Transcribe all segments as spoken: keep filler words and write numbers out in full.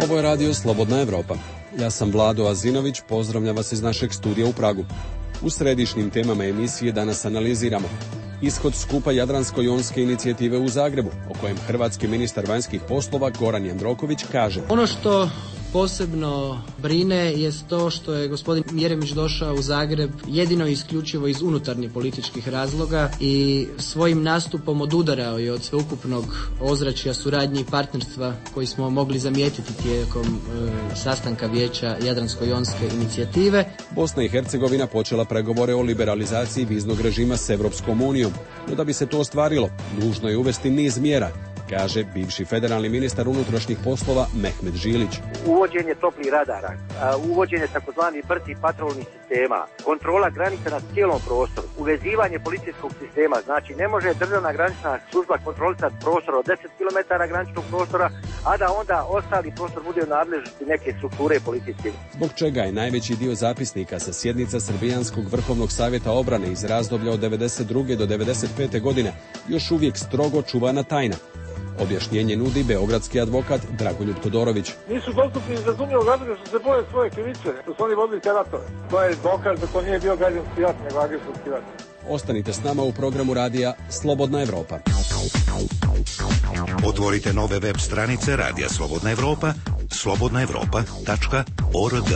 Ovo je radio Slobodna Evropa. Ja sam Vlado Azinović, pozdravljam vas iz našeg studija u Pragu. U središnjim temama emisije danas analiziramo ishod skupa Jadransko-jonske inicijative u Zagrebu, o kojem hrvatski ministar vanjskih poslova Goran Jandroković kaže: Ono što posebno brine jest to što je gospodin Jeremić došao u Zagreb jedino i isključivo iz unutarnjih političkih razloga i svojim nastupom odudarao je od sveukupnog ozračja suradnje i partnerstva koji smo mogli zamijetiti tijekom e, sastanka vijeća Jadransko-jonske inicijative. Bosna i Hercegovina počela pregovore o liberalizaciji viznog režima s Evropskom unijom, no da bi se to ostvarilo, nužno je uvesti niz mjera, kaže bivši federalni ministar unutrašnjih poslova Mehmet Žilić. Uvođenje toplih radara, uvođenje takozvanih brzih patrolnih sistema, kontrola granica na cijelom prostoru, uvezivanje policijskog sistema, znači ne može državna granična služba kontrolisati prostor od deset kilometara graničnog prostora, a da onda ostali prostor bude u nadležnosti neke strukture policijske. Zbog čega je najveći dio zapisnika sa sjednica Srbijanskog vrhovnog savjeta obrane iz razdoblja od devedeset druge do devedeset pete godine još uvijek strogo čuvana tajna. Objašnjenje nudi beogradski advokat Dragoljub Todorović. Nisu dostupni iz razumljivog razloga što se boje svoje krivice, što su oni vodili te ratove. To je dokaz da to nije bio građanski rat, nego agresorski rat. Ostanite s nama u programu radija Slobodna Evropa. Otvorite nove web stranice Radija Slobodna Evropa, slobodna evropa tačka org.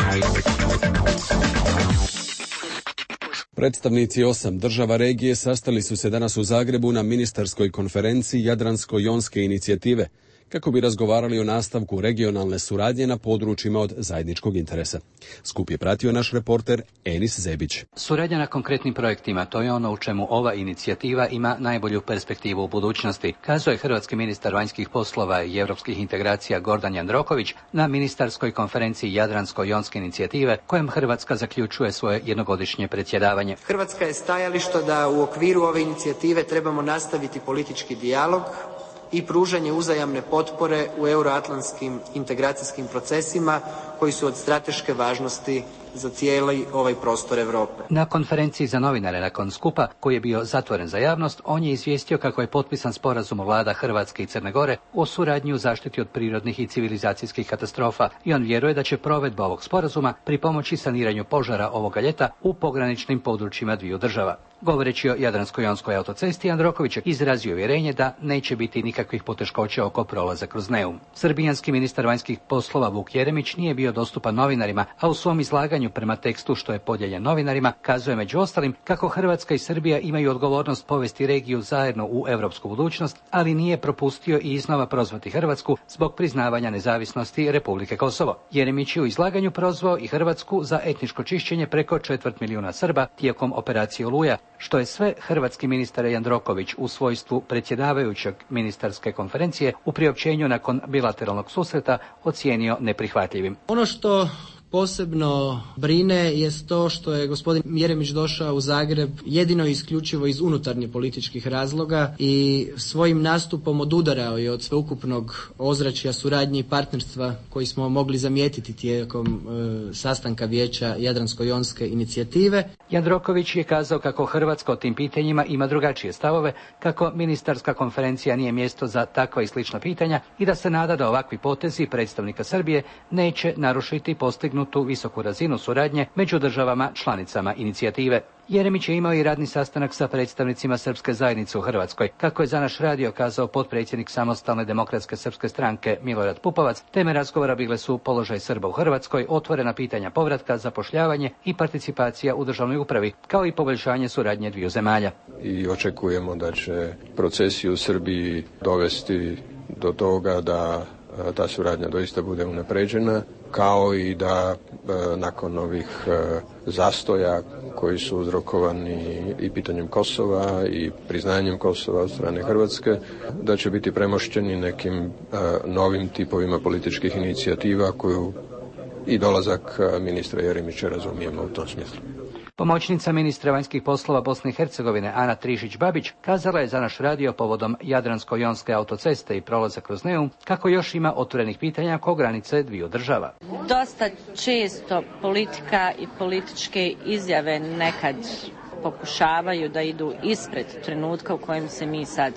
Predstavnici osam država regije sastali su se danas u Zagrebu na ministarskoj konferenciji Jadransko-jonske inicijative, kako bi razgovarali o nastavku regionalne suradnje na područjima od zajedničkog interesa. Skup je pratio naš reporter Enis Zebić. Suradnja na konkretnim projektima, to je ono u čemu ova inicijativa ima najbolju perspektivu u budućnosti, kazuje hrvatski ministar vanjskih poslova i europskih integracija Gordan Jandroković na ministarskoj konferenciji Jadransko-jonske inicijative, kojem Hrvatska zaključuje svoje jednogodišnje predsjedavanje. Hrvatska je stajališta da u okviru ove inicijative trebamo nastaviti politički dijalog i pružanje uzajamne potpore u euroatlantskim integracijskim procesima koji su od strateške važnosti za cijeli ovaj prostor Europe. Na konferenciji za novinare nakon skupa, koji je bio zatvoren za javnost, on je izvijestio kako je potpisan sporazum vlada Hrvatske i Crne Gore o suradnji u zaštiti od prirodnih i civilizacijskih katastrofa i on vjeruje da će provedba ovog sporazuma pripomoći saniranju požara ovoga ljeta u pograničnim područjima dviju država. Govoreći o Jadransko-jonskoj autocesti, Jandroković je izrazio uvjerenje da neće biti nikakvih poteškoća oko prolaza kroz Neum. Srbijanski ministar vanjskih poslova Vuk Jeremić nije bio dostupan novinarima, a u svom izlaganju prema tekstu što je podijeljen novinarima kazuje među ostalim kako Hrvatska i Srbija imaju odgovornost povesti regiju zajedno u europsku budućnost, ali nije propustio i iznova prozvati Hrvatsku zbog priznavanja nezavisnosti Republike Kosovo. Jeremić je u izlaganju prozvao i Hrvatsku za etničko čišćenje preko četvrt milijuna Srba tijekom operacije Oluja, što je sve hrvatski ministar Jandroković u svojstvu predsjedavajućeg ministarske konferencije u priopćenju nakon bilateralnog susreta ocijenio neprihvatljivim. Ono što posebno brine jest to što je gospodin Jeremić došao u Zagreb jedino i isključivo iz unutarnjih političkih razloga i svojim nastupom odudarao je od sveukupnog ozračja suradnje i partnerstva koji smo mogli zamijetiti tijekom e, sastanka vijeća Jadransko-jonske inicijative. Jandroković je kazao kako Hrvatska o tim pitanjima ima drugačije stavove, kako ministarska konferencija nije mjesto za takva i slična pitanja i da se nada da ovakvi potezi predstavnika Srbije neće narušiti postignuti tu visoku razinu suradnje među državama članicama inicijative. Jeremić je imao i radni sastanak sa predstavnicima srpske zajednice u Hrvatskoj. Kako je za naš radio kazao potpredsjednik Samostalne demokratske srpske stranke Milorad Pupovac, teme razgovora bile su položaj Srba u Hrvatskoj, otvorena pitanja povratka, zapošljavanje i participacija u državnoj upravi, kao i poboljšanje suradnje dviju zemalja. I očekujemo da će procesi u Srbiji dovesti do toga da ta suradnja doista bude unapređena, kao i da e, nakon ovih e, zastoja koji su uzrokovani i pitanjem Kosova i priznanjem Kosova od strane Hrvatske, da će biti premošćeni nekim e, novim tipovima političkih inicijativa koju i dolazak ministra Jeremića razumijemo u tom smislu. Pomoćnica ministra vanjskih poslova Bosne i Hercegovine Ana Trišić-Babić kazala je za naš radio povodom Jadransko-jonske autoceste i prolaza kroz Neum kako još ima otvorenih pitanja oko granice dviju država. Dosta često politika i političke izjave nekad pokušavaju da idu ispred trenutka u kojem se mi sad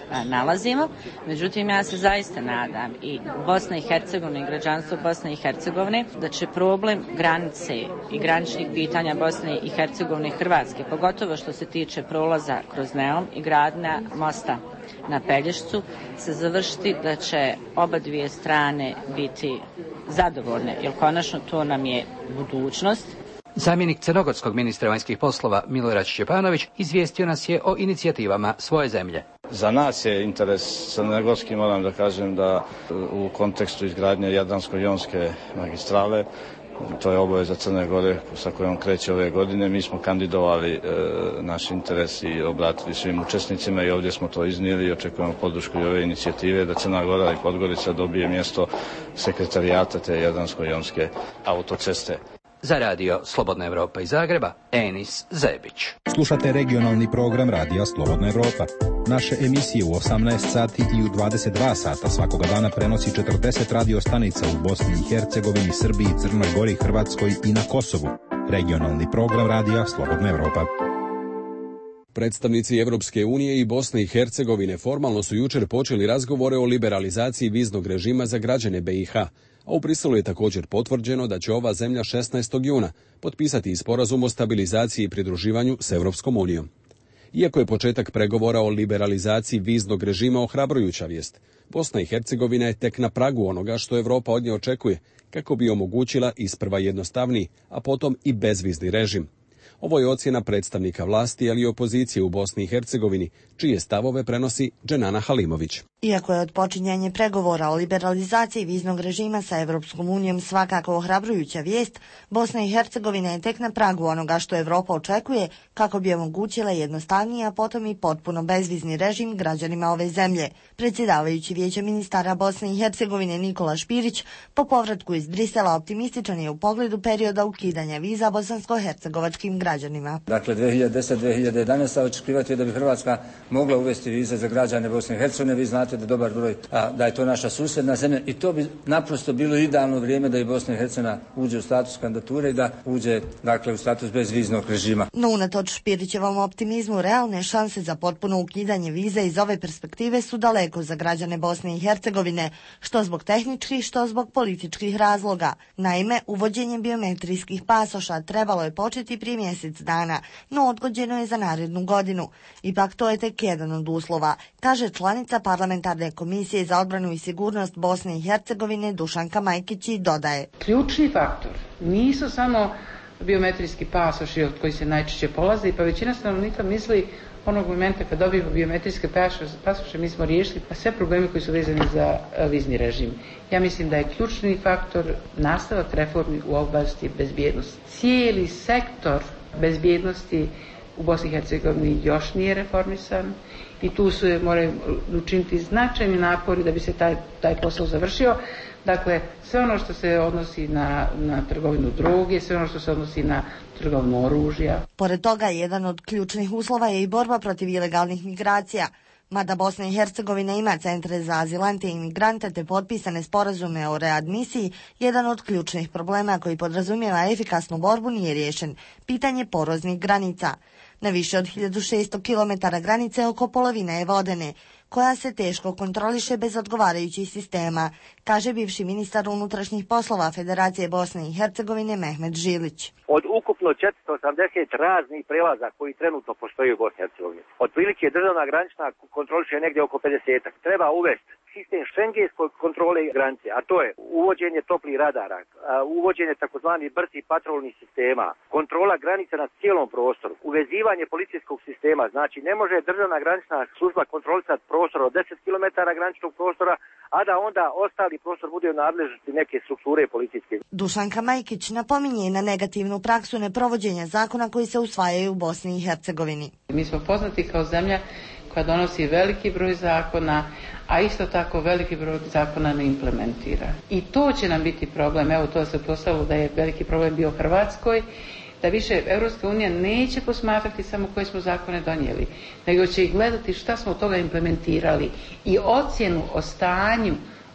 nalazimo. Međutim, ja se zaista nadam i Bosna i Hercegovina i građanstvo Bosne i Hercegovine da će problem granice i graničnih pitanja Bosne i Hercegovine i Hrvatske, pogotovo što se tiče prolaza kroz Neum i gradnja mosta na Pelješcu, se završiti da će oba dvije strane biti zadovoljne, jer konačno to nam je budućnost. Zamjenik crnogorskog ministra vanjskih poslova Milorad Šćepanović izvijestio nas je o inicijativama svoje zemlje. Za nas je interes crnogorski, moram da kažem da u kontekstu izgradnje Jadransko-jonske magistrale, to je obaveza Crne Gore sa kojom kreće ove godine. Mi smo kandidovali e, naš interes i obratili svim učesnicima i ovdje smo to iznijeli i očekujemo podršku i ove inicijative da Crna Gora i Podgorica dobije mjesto sekretarijata te Jadransko-jonske autoceste. Za radio Slobodna Evropa iz Zagreba, Enis Zebić. Slušate regionalni program radija Slobodna Evropa. Naše emisije u osamnaest sati i u dvadeset dva sata svakoga dana prenosi četrdeset radio stanica u Bosni i Hercegovini, Srbiji, Crnoj Gori, Hrvatskoj i na Kosovu. Regionalni program radija Slobodna Evropa. Predstavnici Evropske unije i Bosne i Hercegovine formalno su jučer počeli razgovore o liberalizaciji viznog režima za građane B i H, a u Briselu je također potvrđeno da će ova zemlja šesnaestog juna potpisati sporazum o stabilizaciji i pridruživanju s Evropskom unijom. Iako je početak pregovora o liberalizaciji viznog režima ohrabrujuća vijest, Bosna i Hercegovina je tek na pragu onoga što Evropa od nje očekuje, kako bi omogućila isprva jednostavniji, a potom i bezvizni režim. Ovo je ocjena predstavnika vlasti, ali i opozicije u Bosni i Hercegovini, čije stavove prenosi Dženana Halimović. Iako je odpočinjanje pregovora o liberalizaciji viznog režima sa Evropskom unijom svakako ohrabrujuća vijest, Bosna i Hercegovina je tek na pragu onoga što Evropa očekuje kako bi omogućila jednostavniji, a potom i potpuno bezvizni režim građanima ove zemlje. Predsjedavajući Vijeća ministara Bosne i Hercegovine Nikola Špirić po povratku iz Brisela optimističan je u pogledu perioda ukidanja viza bosansko-hercegovačkim građanima. Dakle, dvije hiljade desete do dvije hiljade jedanaeste očekivati je da bi Hrvatska mogla uvesti vize za građane Bosne i Hercegovine. Vi znate da dobar broj, a, da je to naša susjedna zemlja i to bi naprosto bilo idealno vrijeme da i Bosna i Hercegovina uđe u status kandidature i da uđe, dakle, u status bezviznog režima. No, unatoč Špirićevom optimizmu, realne šanse za potpuno ukidanje vize iz ove perspektive su daleko za građane Bosne i Hercegovine, što zbog tehničkih, što zbog političkih razloga. Naime, uvođenje biometrijskih pasoša trebalo je početi prije mjesec dana, no odgođeno je za narednu godinu. Ipak to je tek jedan od uslova, kaže članica parlamentarne komisije za odbranu i sigurnost Bosne i Hercegovine Dušanka Majkić i dodaje. Ključni faktor nisu samo biometrijski pasoši od koji se najčešće polazi, pa većina stanovnika misli onog momenta kad dobijemo biometrijske pasoše mi smo riješili pa sve probleme koji su vezani za vizni režim. Ja mislim da je ključni faktor nastavak reformi u oblasti bezbjednosti. Cijeli sektor bezbjednosti u Bosni i Hercegovini još nije reformisan i tu se moraju učiniti značajni napori da bi se taj, taj posao završio. Dakle, sve ono što se odnosi na, na trgovinu droge, sve ono što se odnosi na trgovinu oružja. Pored toga, jedan od ključnih uslova je i borba protiv ilegalnih migracija. Mada Bosna i Hercegovina ima centre za azilante i imigrante te potpisane sporazume o readmisiji, jedan od ključnih problema koji podrazumijeva efikasnu borbu nije riješen. Pitanje poroznih granica. Na više od hiljadu šesto kilometara granice oko polovine je vodene, koja se teško kontroliše bez odgovarajućih sistema, kaže bivši ministar unutrašnjih poslova Federacije Bosne i Hercegovine Mehmet Žilić. Od ukupno četiristo osamdeset raznih prelaza koji trenutno postoji u Bosni i Hercegovini, otprilike državna granična kontroliše negdje oko pedesetak. Treba uvesti sistem šengenske kontrole granice, a to je uvođenje toplih radara, uvođenje takozvanih brzih patrolnih sistema, kontrola granica na cijelom prostoru, uvezivanje policijskog sistema, znači ne može državna granična služba kontrolisati prostor od deset kilometara graničnog prostora, a da onda ostali prostor bude u nadležnosti neke strukture policijske. Dušanka Majkić napominje na negativnu praksu neprovođenja zakona koji se usvajaju u Bosni i Hercegovini. Mi smo poznati kao zemlja koja donosi veliki broj zakona, a isto tako veliki broj zakona ne implementira. I to će nam biti problem. Evo, to se postavilo da je veliki problem bio u Hrvatskoj, da više Europska unija neće posmatrati samo koje smo zakone donijeli, nego će i gledati šta smo od toga implementirali i ocjenu o stanju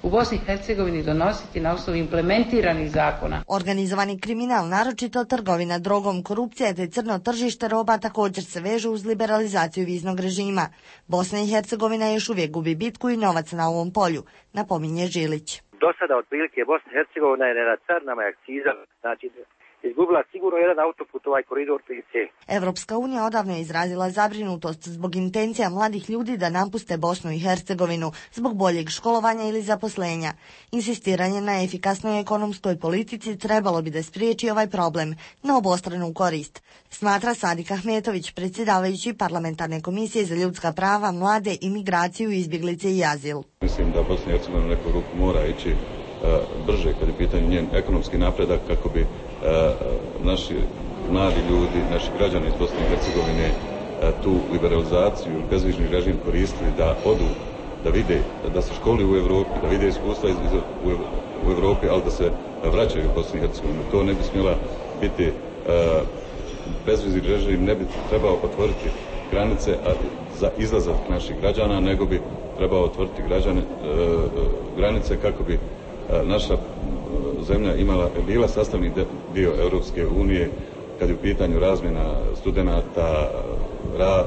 u Bosni i Hercegovini donositi na osnovu implementiranih zakona. Organizovani kriminal, naročito trgovina drogom, korupcija te crno tržište roba također se vežu uz liberalizaciju viznog režima. Bosna i Hercegovina još uvijek gubi bitku i novac na ovom polju, napominje Žilić. Do sada otprilike Bosna i Hercegovina je na carnama i akciza, znači izgubila sigurno jedan autoput, ovaj koridor tri C. Evropska unija odavno je izrazila zabrinutost zbog intencija mladih ljudi da napuste Bosnu i Hercegovinu zbog boljeg školovanja ili zaposlenja. Insistiranje na efikasnoj ekonomskoj politici trebalo bi da spriječi ovaj problem na obostranu korist, smatra Sadik Ahmetović, predsjedavajući Parlamentarne komisije za ljudska prava, mlade, imigraciju, izbjeglice i azil. Mislim da Bosna i Hercegovina neku ruku mora ići uh, brže kad je pitanje njen ekonomski napredak kako bi Uh, naši mladi ljudi, naši građani iz Bosne i Hercegovine uh, tu liberalizaciju, bezvižni režim koristili da odu, da vide, da se školuju u Evropi, da vide iskustva iz, u, u Evropi, ali da se vraćaju u Bosnu i Hercegovinu. To ne bi smjela biti uh, bezvizni režim, ne bi trebao otvoriti granice a, za izlazak naših građana, nego bi trebao otvoriti građane, uh, granice kako bi uh, naša zemlja imala, bila sastavni dio Europske unije kad je u pitanju razmjena studenata, ra,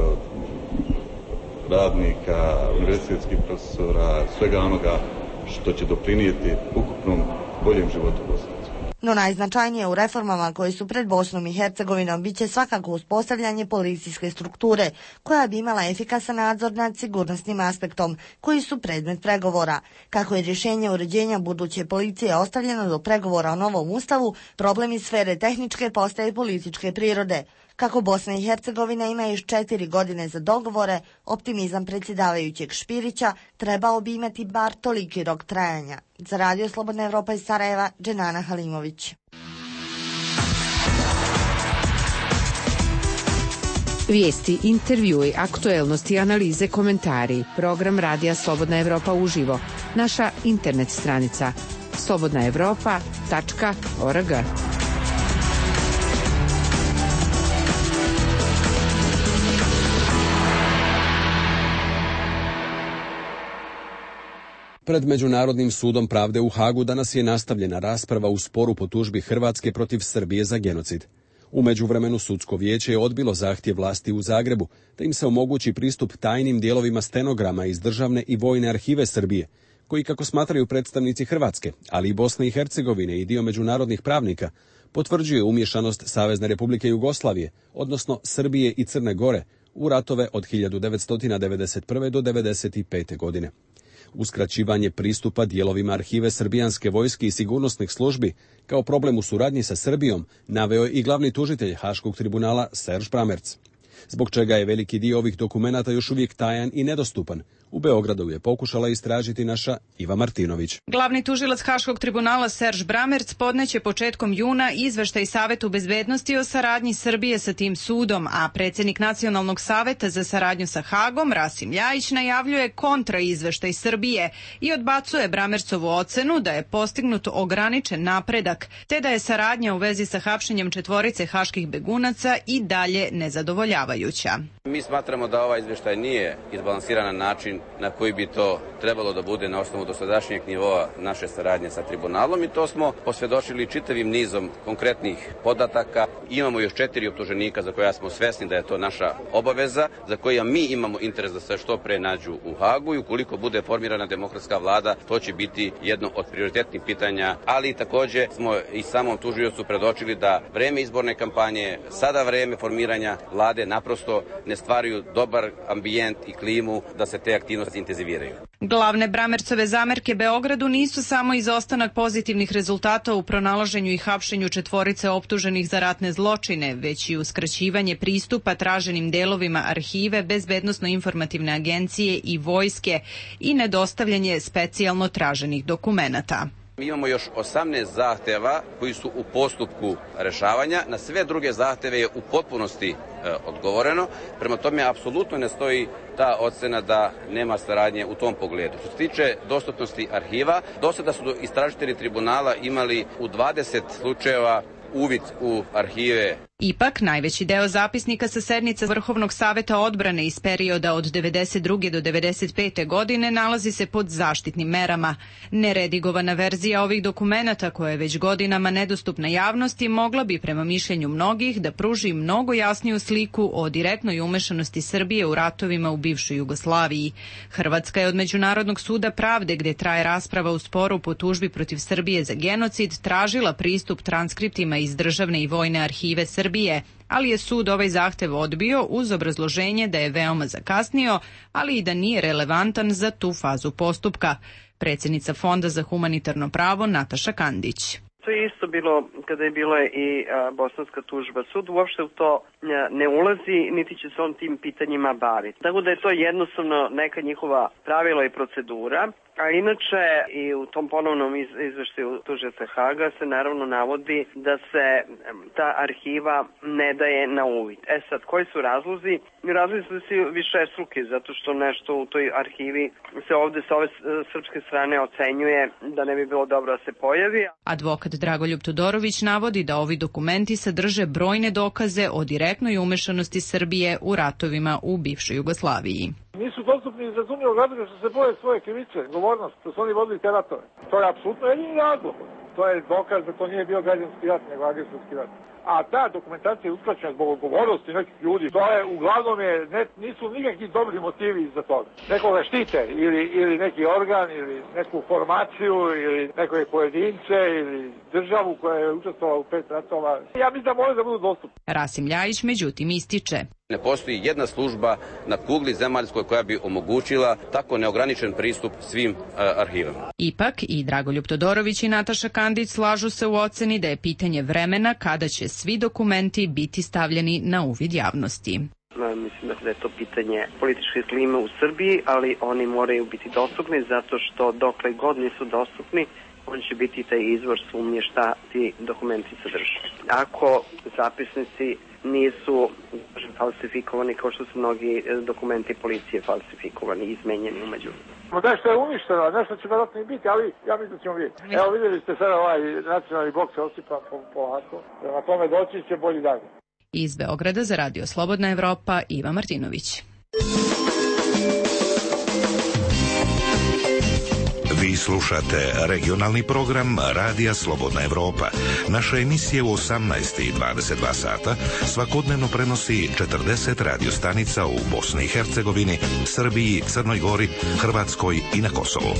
radnika, univerzitetskih profesora, svega onoga što će doprinijeti ukupnom boljem životu Bosne. No najznačajnije u reformama koje su pred Bosnom i Hercegovinom bit će svakako uspostavljanje policijske strukture koja bi imala efikasan nadzor nad sigurnosnim aspektom koji su predmet pregovora. Kako je rješenje uređenja buduće policije ostavljeno do pregovora o novom ustavu, problem iz sfere tehničke postaje političke prirode. Kako Bosna i Hercegovina ima još četiri godine za dogovore, optimizam predsjedavajućeg Špirića trebao bi imati bar toliki rok trajanja. Za Radio Slobodna Evropa iz Sarajeva, Dženana Halimović. Vijesti, intervjui, aktuelnosti, analize, komentari. Program Radija Slobodna Evropa uživo. Naša internet stranica slobodna evropa tačka org. Pred Međunarodnim sudom pravde u Hagu danas je nastavljena rasprava u sporu po tužbi Hrvatske protiv Srbije za genocid. U međuvremenu sudsko vijeće je odbilo zahtjev vlasti u Zagrebu da im se omogući pristup tajnim dijelovima stenograma iz državne i vojne arhive Srbije, koji, kako smatraju predstavnici Hrvatske, ali i Bosne i Hercegovine i dio međunarodnih pravnika, potvrđuje umješanost Savezne Republike Jugoslavije, odnosno Srbije i Crne Gore, u ratove od hiljadu devetsto devedeset prve do devedeset pete godine. Uskraćivanje pristupa dijelovima arhive srbijanske vojske i sigurnosnih službi kao problem u suradnji sa Srbijom naveo je i glavni tužitelj Haškog tribunala Serž Bramerc, zbog čega je veliki dio ovih dokumenata još uvijek tajan i nedostupan. U Beogradu je pokušala istražiti naša Iva Martinović. Glavni tužilac Haškog tribunala Serž Bramerc podneće početkom juna izveštaj Savetu bezbednosti o saradnji Srbije sa tim sudom, a predsjednik Nacionalnog saveta za saradnju sa Hagom, Rasim Ljajić, najavljuje kontra izveštaj Srbije i odbacuje Bramercovu ocenu da je postignut ograničen napredak, te da je saradnja u vezi sa hapšenjem četvorice haških begunaca i dalje nezadovoljavajuća. Mi smatramo da ovaj izveštaj nije izbalansiran na način na koji bi to trebalo da bude na osnovu dosadašnjeg nivoa naše saradnje sa tribunalom i to smo posvjedočili čitavim nizom konkretnih podataka. Imamo još četiri optuženika za koja smo svesni da je to naša obaveza, za koja mi imamo interes da se što pre nađu u Hagu i ukoliko bude formirana demokratska vlada, to će biti jedno od prioritetnih pitanja, ali također smo i samom tužiocu predočili da vreme izborne kampanje, sada vreme formiranja vlade naprosto ne stvaraju dobar ambijent i klimu da se te aktivnosti intenziviraju. Glavne Bramercove zamerke Beogradu nisu samo izostanak pozitivnih rezultata u pronalaženju i hapšenju četvorice optuženih za ratne zločine, već i uskraćivanje pristupa traženim delovima arhive, bezbednosno-informativne agencije i vojske i nedostavljanje specijalno traženih dokumenata. Mi imamo još osamnaest zahteva koji su u postupku rešavanja. Na sve druge zahteve je u potpunosti e, odgovoreno. Prema tome, apsolutno ne stoji ta ocena da nema saradnje u tom pogledu. Što se tiče dostupnosti arhiva, do sada su istražitelji tribunala imali u dvadeset slučajeva uvid u arhive Ipak, najveći deo zapisnika sa sednica Vrhovnog saveta odbrane iz perioda od devedeset druge do devedeset pete godine nalazi se pod zaštitnim merama. Neredigovana verzija ovih dokumenata, koja je već godinama nedostupna javnosti, mogla bi, prema mišljenju mnogih, da pruži mnogo jasniju sliku o direktnoj umešanosti Srbije u ratovima u bivšoj Jugoslaviji. Hrvatska je od Međunarodnog suda pravde, gde traje rasprava u sporu po tužbi protiv Srbije za genocid, tražila pristup transkriptima iz državne i vojne arhive Srbije, ali je sud ovaj zahtev odbio uz obrazloženje da je veoma zakasnio, ali i da nije relevantan za tu fazu postupka. Predsjednica Fonda za humanitarno pravo Nataša Kandić. To je isto bilo kada je bila i a, bosanska tužba. Sud uopšte u to a, ne ulazi, niti će se on tim pitanjima baviti. Tako da je to jednostavno neka njihova pravila i procedura. A inače i u tom ponovnom iz, izveštaju tužioca Haga se naravno navodi da se ta arhiva ne daje na uvid. E sad, koji su razlozi? Razlozi su si višestruki, zato što nešto u toj arhivi se ovde sa ove srpske strane ocenjuje da ne bi bilo dobro da se pojavi. Advokat Dragoljub Todorović navodi da ovi dokumenti sadrže brojne dokaze o direktnoj umešanosti Srbije u ratovima u bivšoj Jugoslaviji. Nisu dostupni iz razumljivog razloga što se boje svoje krivice, odgovornost, što su oni vodili te ratove. To je apsolutno jedini razlog. To je dokaz da to nije bio građanski rat, nego agresorski rat. A ta dokumentacija je uskraćena zbog odgovornosti nekih ljudi. To je uglavnom je, ne, nisu nikakvi dobri motivi za toga. Nekoga štite ili, ili neki organ ili neku formaciju ili nekoje pojedince ili državu koja je učestvovala u pet ratova. Ja mislim da može da budu dostupni. Rasim Ljajić međutim ističe. Ne postoji jedna služba na kugli zemaljskoj koja bi omogućila tako neograničen pristup svim uh, arhivama. Ipak i Dragoljub Todorović i Nataša Kandić slažu se u oceni da je pitanje vremena kada će svi dokumenti biti stavljeni na uvid javnosti. Mislim da je to pitanje političke klime u Srbiji, ali oni moraju biti dostupni zato što dokle god nisu dostupni, on će biti taj izvor sumnje šta ti dokumenti sadrže. Ako zapisnici nisu falsifikovani kao što su mnogi dokumenti policije falsifikovani i izmenjeni umeđu. Nešto je uništeno, nešto će vjerojatno i biti, ali ja mislim da ćemo vidjeti. Evo vidjeli ste sada ovaj nacionalni blok se osipa polako, prema tome doći će bolji dan. Iz Beograda za Radio Slobodna Evropa, Iva Martinović. Vi slušate regionalni program Radija Slobodna Evropa. Naša emisija u osamnaest i dvadeset dva sata svakodnevno prenosi četrdeset radiostanica u Bosni i Hercegovini, Srbiji, Crnoj Gori, Hrvatskoj i na Kosovu.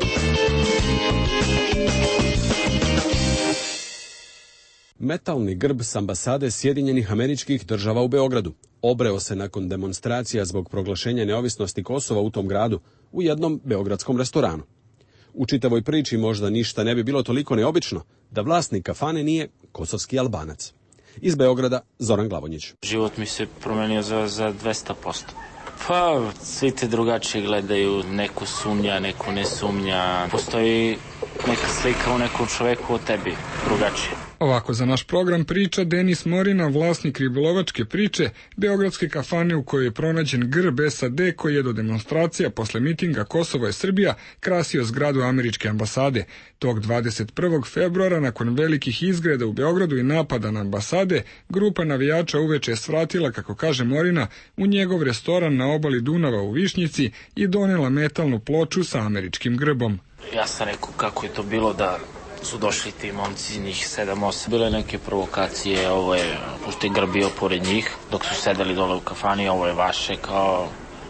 Metalni grb s ambasade Sjedinjenih Američkih Država u Beogradu obreo se nakon demonstracija zbog proglašenja neovisnosti Kosova u tom gradu u jednom beogradskom restoranu. U čitavoj priči možda ništa ne bi bilo toliko neobično da vlasnik kafane nije kosovski Albanac. Iz Beograda Zoran Glavonjić. Život mi se promenio za, za dvesta posto. Pa, svi te drugačije gledaju, neko sumnja, neko ne sumnja. Postoji neka slika u nekom čoveku o tebi, drugačije. Ovako za naš program priča Denis Morina, vlasnik ribolovačke priče, beogradske kafane u kojoj je pronađen grb S A D koji je do demonstracija posle mitinga Kosovo je Srbija krasio zgradu američke ambasade. Tog dvadeset prvog februara, nakon velikih izgreda u Beogradu i napada na ambasade, grupa navijača uveče je svratila, kako kaže Morina, u njegov restoran na obali Dunava u Višnjici i donela metalnu ploču sa američkim grbom. Ja sam rekao kako je to bilo da su došli ti momci, njih sedam osam. Bile neke provokacije, ovo je, pošto je grb bio pored njih, dok su sedeli dole u kafani, ovo je vaše, kao...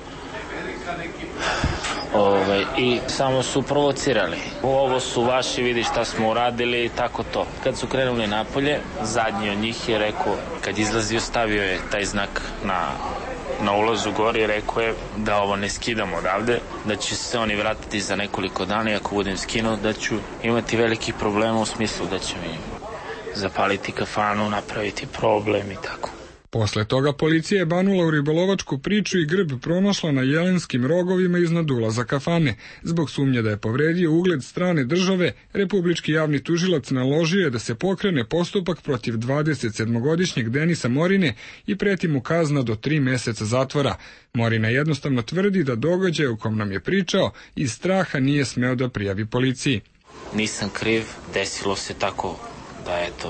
Ove, i samo su provocirali. Ovo su vaši, vidi šta smo uradili, tako to. Kad su krenuli napolje, zadnji od njih je rekao, kad izlazio stavio je taj znak na, na ulazu gori, rekao je da ovo ne skidamo odavde, da će se oni vratiti za nekoliko dana i ako budem skinuo da ću imati veliki problema u smislu da će mi zapaliti kafanu, napraviti problem i tako. Posle toga policija je banula u ribolovačku priču i grb pronašla na jelenskim rogovima iznad ulaza kafane. Zbog sumnje da je povredio ugled strane države, republički javni tužilac naložio je da se pokrene postupak protiv dvadesetsedmogodišnjeg Denisa Morine i preti mu kazna do tri meseca zatvora. Morina jednostavno tvrdi da događaj u kom nam je pričao iz straha nije smeo da prijavi policiji. Nisam kriv, desilo se tako da eto...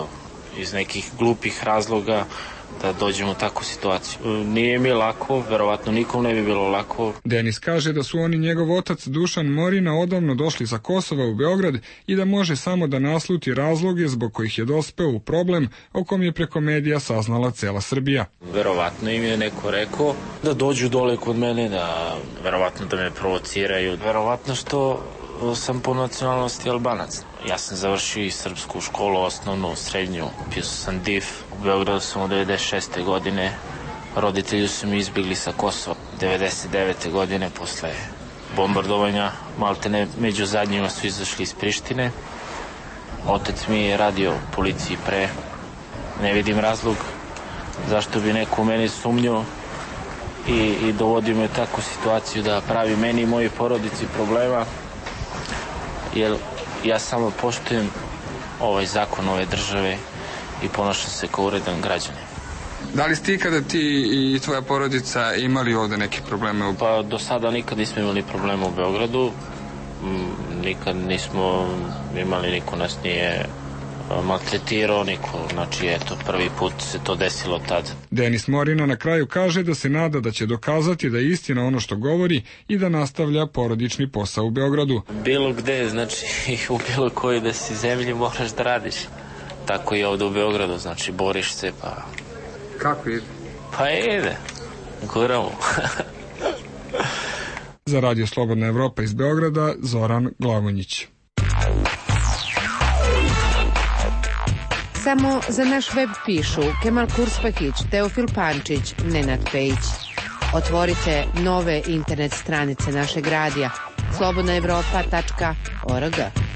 iz nekih glupih razloga da dođemo u takvu situaciju. Nije mi lako, verovatno nikom ne bi bilo lako. Denis kaže da su oni njegov otac Dušan Morina odavno došli sa Kosova u Beograd i da može samo da nasluti razloge zbog kojih je dospeo u problem o kom je preko medija saznala cela Srbija. Verovatno im je neko rekao da dođu dole kod mene, da verovatno da me provociraju. Verovatno što sam po nacionalnosti Albanac. Ja sam završio i srpsku školu, osnovnu, srednju. Pisao sam D I F. U Beogradu sam od devedeset šeste godine. Roditelji su mi izbjegli sa Kosova. devedeset devete godine posle bombardovanja. Maltene među zadnjima su izašli iz Prištine. Otac mi je radio u policiji pre. Ne vidim razlog zašto bi neko u meni sumnjao i, i dovodio me u takvu situaciju da pravi meni i moji porodici problema. Jer ja samo poštujem ovaj zakon ove države i ponašam se kao uredan građanin. Da li ste ikada ti i tvoja porodica imali ovde neke probleme? Pa do sada nikad nismo imali problema u Beogradu. Nikad nismo imali, niko nas nije maltretirao, niko, znači eto, prvi put se to desilo tad. Denis Morina na kraju kaže da se nada da će dokazati da je istina ono što govori i da nastavlja porodični posao u Beogradu. Bilo gde, znači u bilo kojoj da si zemlji moraš da radiš. Tako i ovde u Beogradu, znači boriš se pa... Kako ide? Pa ide, guramo. Za Radio Slobodna Evropa iz Beograda, Zoran Glavonjić. Samo za naš web pišu Kemal Kurspahić, Teofil Pančić, Nenad Pejić. Otvorite nove internet stranice našeg radija slobodna evropa tačka org.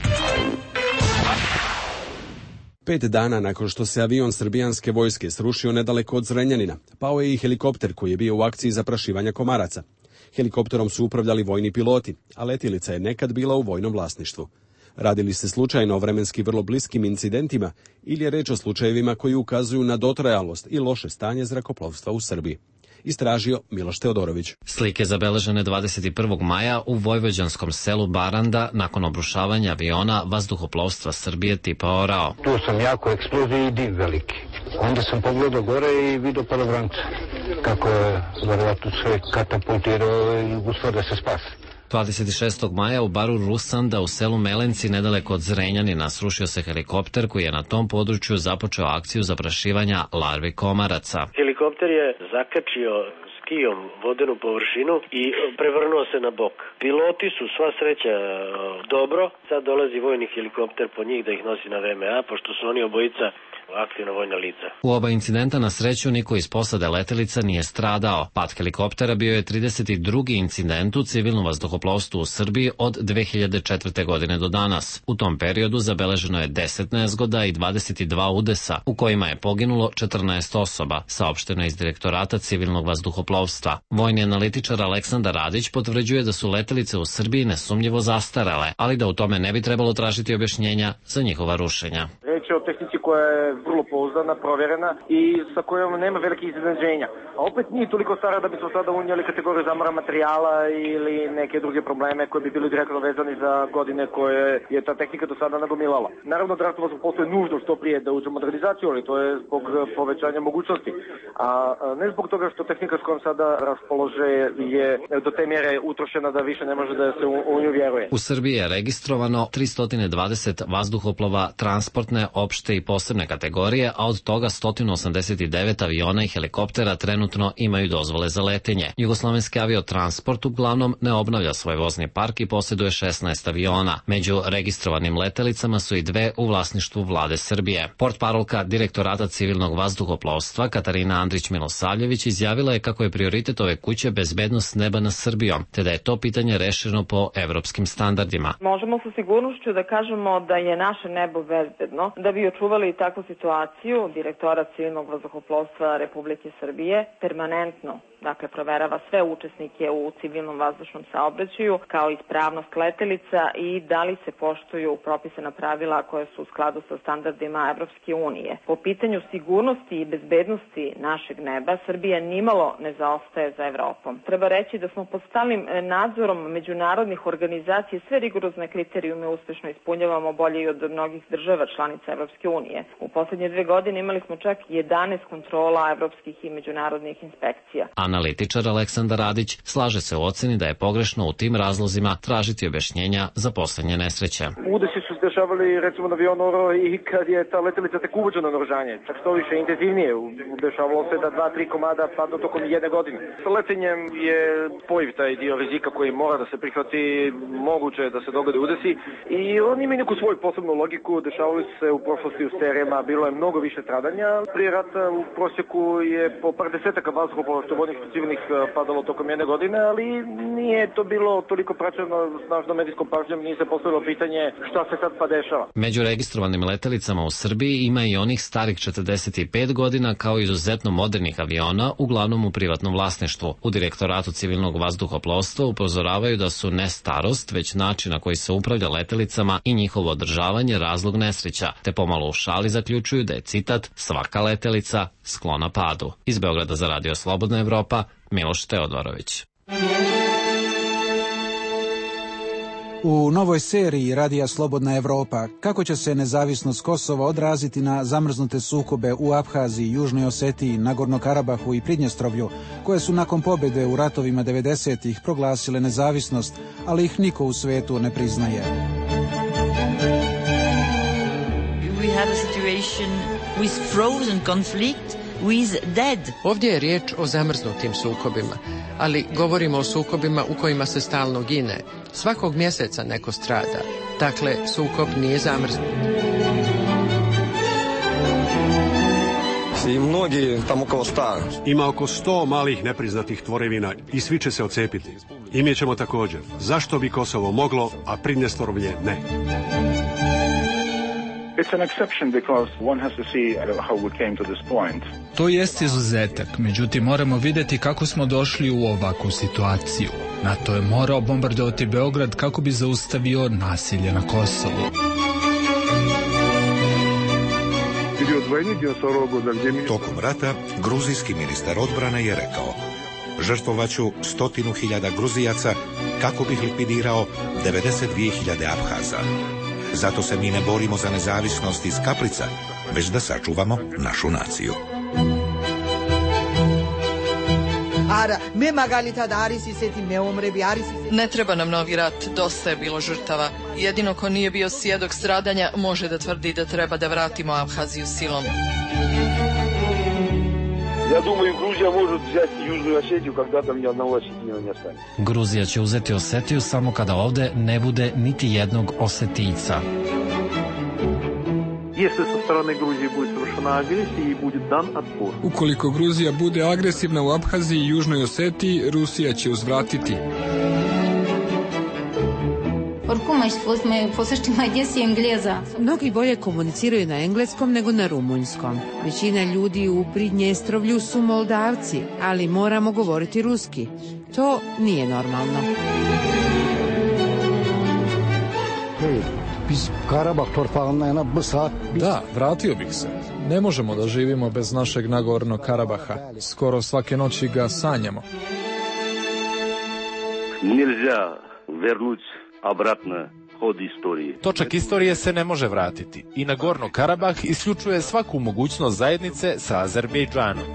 Pet dana nakon što se avion srbijanske vojske srušio nedaleko od Zrenjanina, pao je i helikopter koji je bio u akciji zaprašivanja komaraca. Helikopterom su upravljali vojni piloti, a letjelica je nekad bila u vojnom vlasništvu. Radi li se slučajno o vremenski vrlo bliskim incidentima ili je reč o slučajevima koji ukazuju na dotrajalost i loše stanje zrakoplovstva u Srbiji? Istražio Miloš Teodorović. Slike zabeležene dvadeset prvog maja u vojvođanskom selu Baranda nakon obrušavanja aviona vazduhoplovstva Srbije tipa Orao. Tu sam jako eksplozija i dim veliki. Onda sam pogledao gore i vidio palobranca. Kako je verovatno sve katapultirao i uspio da se spasi. dvadeset šestog maja u baru Rusanda u selu Melenci nedaleko od Zrenjanina srušio se helikopter koji je na tom području započeo akciju zaprašivanja larvi komaraca. Helikopter je zakačio skijom vodenu površinu i prevrnuo se na bok. Piloti su sva sreća dobro, sad dolazi vojni helikopter po njih da ih nosi na V M A, pošto su oni obojica aktivna vojna lica. U oba incidenta na sreću niko iz posade letelica nije stradao. Pad helikoptera bio je trideset drugi incident u civilnom vazduhoplovstvu u Srbiji od dve hiljade četvrte. godine do danas. U tom periodu zabeleženo je deset nezgoda i dvadeset dva udesa, u kojima je poginulo četrnaest osoba, saopšteno iz Direktorata civilnog vazduhoplovstva. Vojni analitičar Aleksandar Radić potvrđuje da su letelice u Srbiji nesumnjivo zastarele, ali da u tome ne bi trebalo tražiti objašnjenja za njihova rušenja. Reč je o tehnici koja je vrlo pouzdana, provjerena i sa kojom nema velikih iznenađenja. A opet nije toliko stara da bi smo sada unijeli kategoriju zamora materijala ili neke druge probleme koji bi bili direktno vezani za godine koje je ta tehnika do sada nagomilala. Naravno, dragovoljno vazduhoplovstvo je nužno što prije da uđe u modernizaciju, ali to je zbog povećanja mogućnosti. A ne zbog toga što tehnika s kojom sada raspolože je do te mjere utrošena da više ne može da se u, u nju vjeruje. U Srbiji je registrovano tristo dvadeset vazduhoplova transportne, opšte i posebne kategorije, a od toga sto osamdeset devet aviona i helikoptera trenutno imaju dozvole za letenje. Jugoslovenski aviotransport uglavnom ne obnavlja svoj vozni park i posjeduje šesnaest aviona. Među registrovanim letelicama su i dve u vlasništvu vlade Srbije. Portparolka Direktorata civilnog vazduhoplovstva Katarina Andrić-Milosavljević izjavila je kako je prioritet ove kuće bezbednost neba nad Srbijom, te da je to pitanje rešeno po evropskim standardima. Možemo sa sigurnošću da kažemo da je naše nebo bezbedno. Da bi očuvali takvu situaciju, Direktorat civilnog vazduhoplovstva Republike Srbije permanentno dakle proverava sve učesnike u civilnom vazdušnom saobraćaju, kao i ispravnost letelica i da li se poštuju propisana pravila koje su u skladu sa standardima Evropske unije. Po pitanju sigurnosti i bezbednosti našeg neba, Srbija nimalo ne zaostaje za Evropom. Treba reći da smo pod stalnim nadzorom međunarodnih organizacija, sve rigorozne kriterijume uspešno ispunjavamo bolje i od mnogih država članica Evropske unije. U poslednje dve godine imali smo čak jedanaest kontrola evropskih i međunarodnih inspekcija. Analitičar Aleksandar Radić slaže se u oceni da je pogrešno u tim razlozima tražiti objašnjenja za poslednje nesreće. Udesi su se dešavali recimo na avionu i kad je ta letelica tek uvođena na naoružanje, čak što više intenzivnije. Dešavalo se da dva, tri komada padnu tokom jedne godine. Sa letenjem je pojav taj dio rizika koji mora da se prihvati, moguće da se dogode udesi i oni imaju neku svoju posebnu logiku. Dešavali su se u prošlosti u serijama, bilo je mnogo više stradanja. Prije rata u prosjeku je po par desetaka vazduhoplova vojnih civilnih padalo tokom jedne godine, ali nije to bilo toliko praćeno snažnom medijskom pažnjom, nije se postavilo pitanje šta se sad pa dešava. Među registrovanim letelicama u Srbiji ima i onih starih četrdeset pet godina, kao izuzetno modernih aviona, uglavnom u privatnom vlasništvu. U Direktoratu civilnog vazduhoplovstva upozoravaju da su ne starost, već način na koji se upravlja letelicama i njihovo održavanje razlog nesreća, te pomalo u šali zaključuju da je, citat, svaka letelica sklona padu. Iz Beograda za Radio Slobodna Evropa, Miloš Teodorović. U novoj seriji Radija Slobodna Evropa, kako će se nezavisnost Kosova odraziti na zamrznute sukobe u Abhaziji, Južnoj Osetiji, Nagorno Karabahu i Pridnjestrovlju, koje su nakon pobjede u ratovima devedesetih proglasile nezavisnost, ali ih niko u svetu ne priznaje. We have a situation with frozen conflict with dead. Ovdje je riječ o zamrznutim sukobima, ali govorimo o sukobima u kojima se stalno gine. Svakog mjeseca neko strada. Dakle, sukob nije zamrznut. I mnogi tamo oko sto. Ima oko sto malih nepriznatih tvorevina i svi će se ocepiti. I mi ćemo također. Zašto bi Kosovo moglo, a Pridnjestrovlje ne? It's an exception because one has to see how we came to this point. To jest izuzetak, međutim moramo vidjeti kako smo došli u ovakvu situaciju. NATO je morao bombardovati Beograd kako bi zaustavio nasilje na Kosovu. Tokom rata, gruzijski ministar odbrane je rekao: žrtvovaću stotinu hiljada Gruzijaca kako bih likvidirao devedeset dvije hiljade Abhaza. Zato se mi ne borimo za nezavisnost iz kaprica, već da sačuvamo našu naciju. Ne treba nam novi rat, dosta je bilo žrtava. Jedino ko nije bio svjedok stradanja može da tvrdi da treba da vratimo Abhaziju silom. Ja думаю, Грузия может взять Южную Осетию, когда там ни одного осетина не останется. Gruzija će uzeti Osetiju samo kada ovde ne bude niti jednog Osetijca. Если со стороны Грузии будет совершена агрессия и будет дан отпор. Ukoliko Gruzija bude agresivna u Abhaziji i Južnoj Osetiji, Rusija će uzvratiti. Mnogi bolje komuniciraju na engleskom nego na rumunjskom. Većina ljudi u Pridnjestrovlju su Moldavci, ali moramo govoriti ruski. To nije normalno. Da, vratio bih se. Ne možemo da živimo bez našeg Nagorno Karabaha. Skoro svake noći ga sanjamo. Nельзя вернуть обратно ход истории. Točak istorije se ne može vratiti i Nagorno Karabah isključuje svaku mogućnost zajednice sa Azerbejdžanom.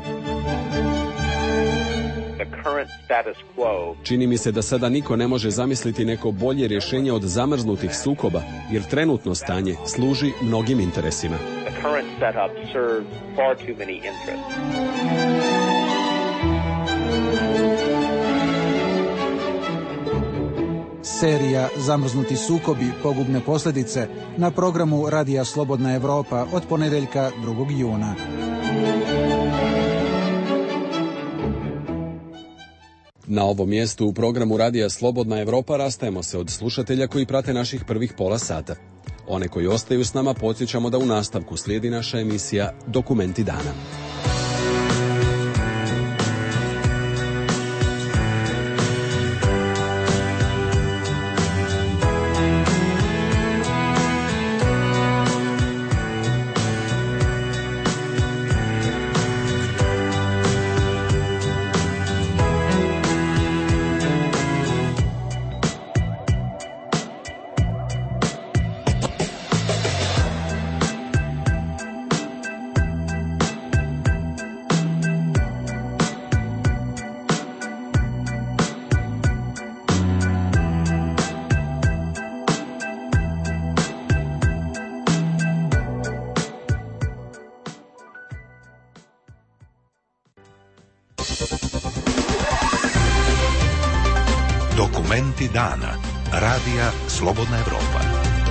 Čini mi se da sada niko ne može zamisliti neko bolje rješenje od zamrznutih sukoba, jer trenutno stanje služi mnogim interesima. Serija Zamrznuti sukobi, pogubne posljedice na programu Radija Slobodna Evropa od ponedjeljka drugog juna. Na ovom mjestu u programu Radija Slobodna Evropa rastajemo se od slušatelja koji prate naših prvih pola sata. One koji ostaju s nama podsjećamo da u nastavku slijedi naša emisija Dokumenti dana. Dokumenti dana. Radija Slobodna Evropa.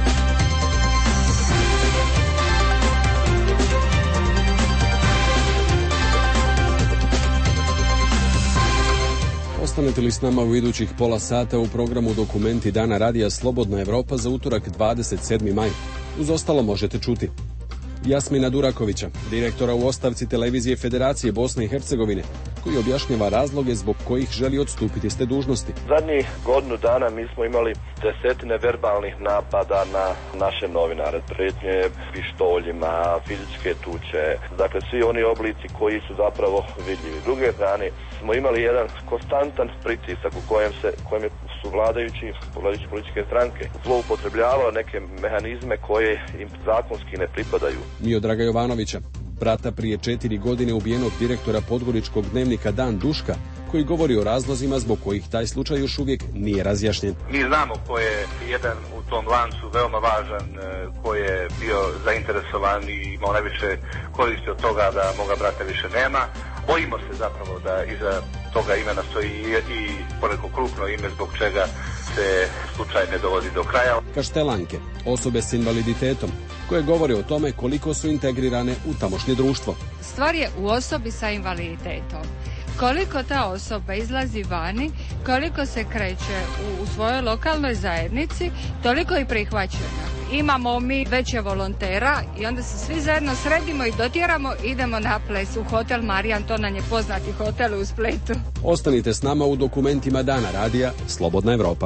Ostanete li s nama u idućih pola sata u programu Dokumenti dana Radija Slobodna Evropa za utorak dvadeset sedmi maj. Uz ostalo možete čuti Jasmina Durakovića, direktora u ostavci Televizije Federacije Bosne i Hercegovine, koji objašnjava razloge zbog kojih želi odstupiti s te dužnosti. Zadnjih godinu dana mi smo imali desetine verbalnih napada na naše novinare, pretnje pištoljima, fizičke tuče, dakle svi oni oblici koji su zapravo vidljivi. S druge strane smo imali jedan konstantan pritisak u kojem se kojem su vladajući, vladajući političke stranke zloupotrebljavali neke mehanizme koje im zakonski ne pripadaju. Miodraga Jovanovića, brata prije četiri godine ubijenog direktora podgoričkog dnevnika Dan Duška, koji govori o razlozima zbog kojih taj slučaj još uvijek nije razjašnjen. Mi znamo ko je jedan u tom lancu veoma važan, ko je bio zainteresovan i imao najviše koristi od toga da moga brata više nema. Bojimo se zapravo da iza toga imena stoji i poneko krupno ime zbog čega se slučaj ne dovodi do kraja. Kaštelanke, osobe s invaliditetom, koje govore o tome koliko su integrirane u tamošnje društvo. Stvar je u osobi sa invaliditetom. Koliko ta osoba izlazi vani, koliko se kreće u, u svojoj lokalnoj zajednici, toliko i prihvaćena. Imamo mi veće volontera i onda se svi zajedno sredimo i dotjeramo, idemo na ples u hotel Marijan, to nam je poznati hotel u Splitu. Ostanite s nama u Dokumentima dana Radija Slobodna Evropa.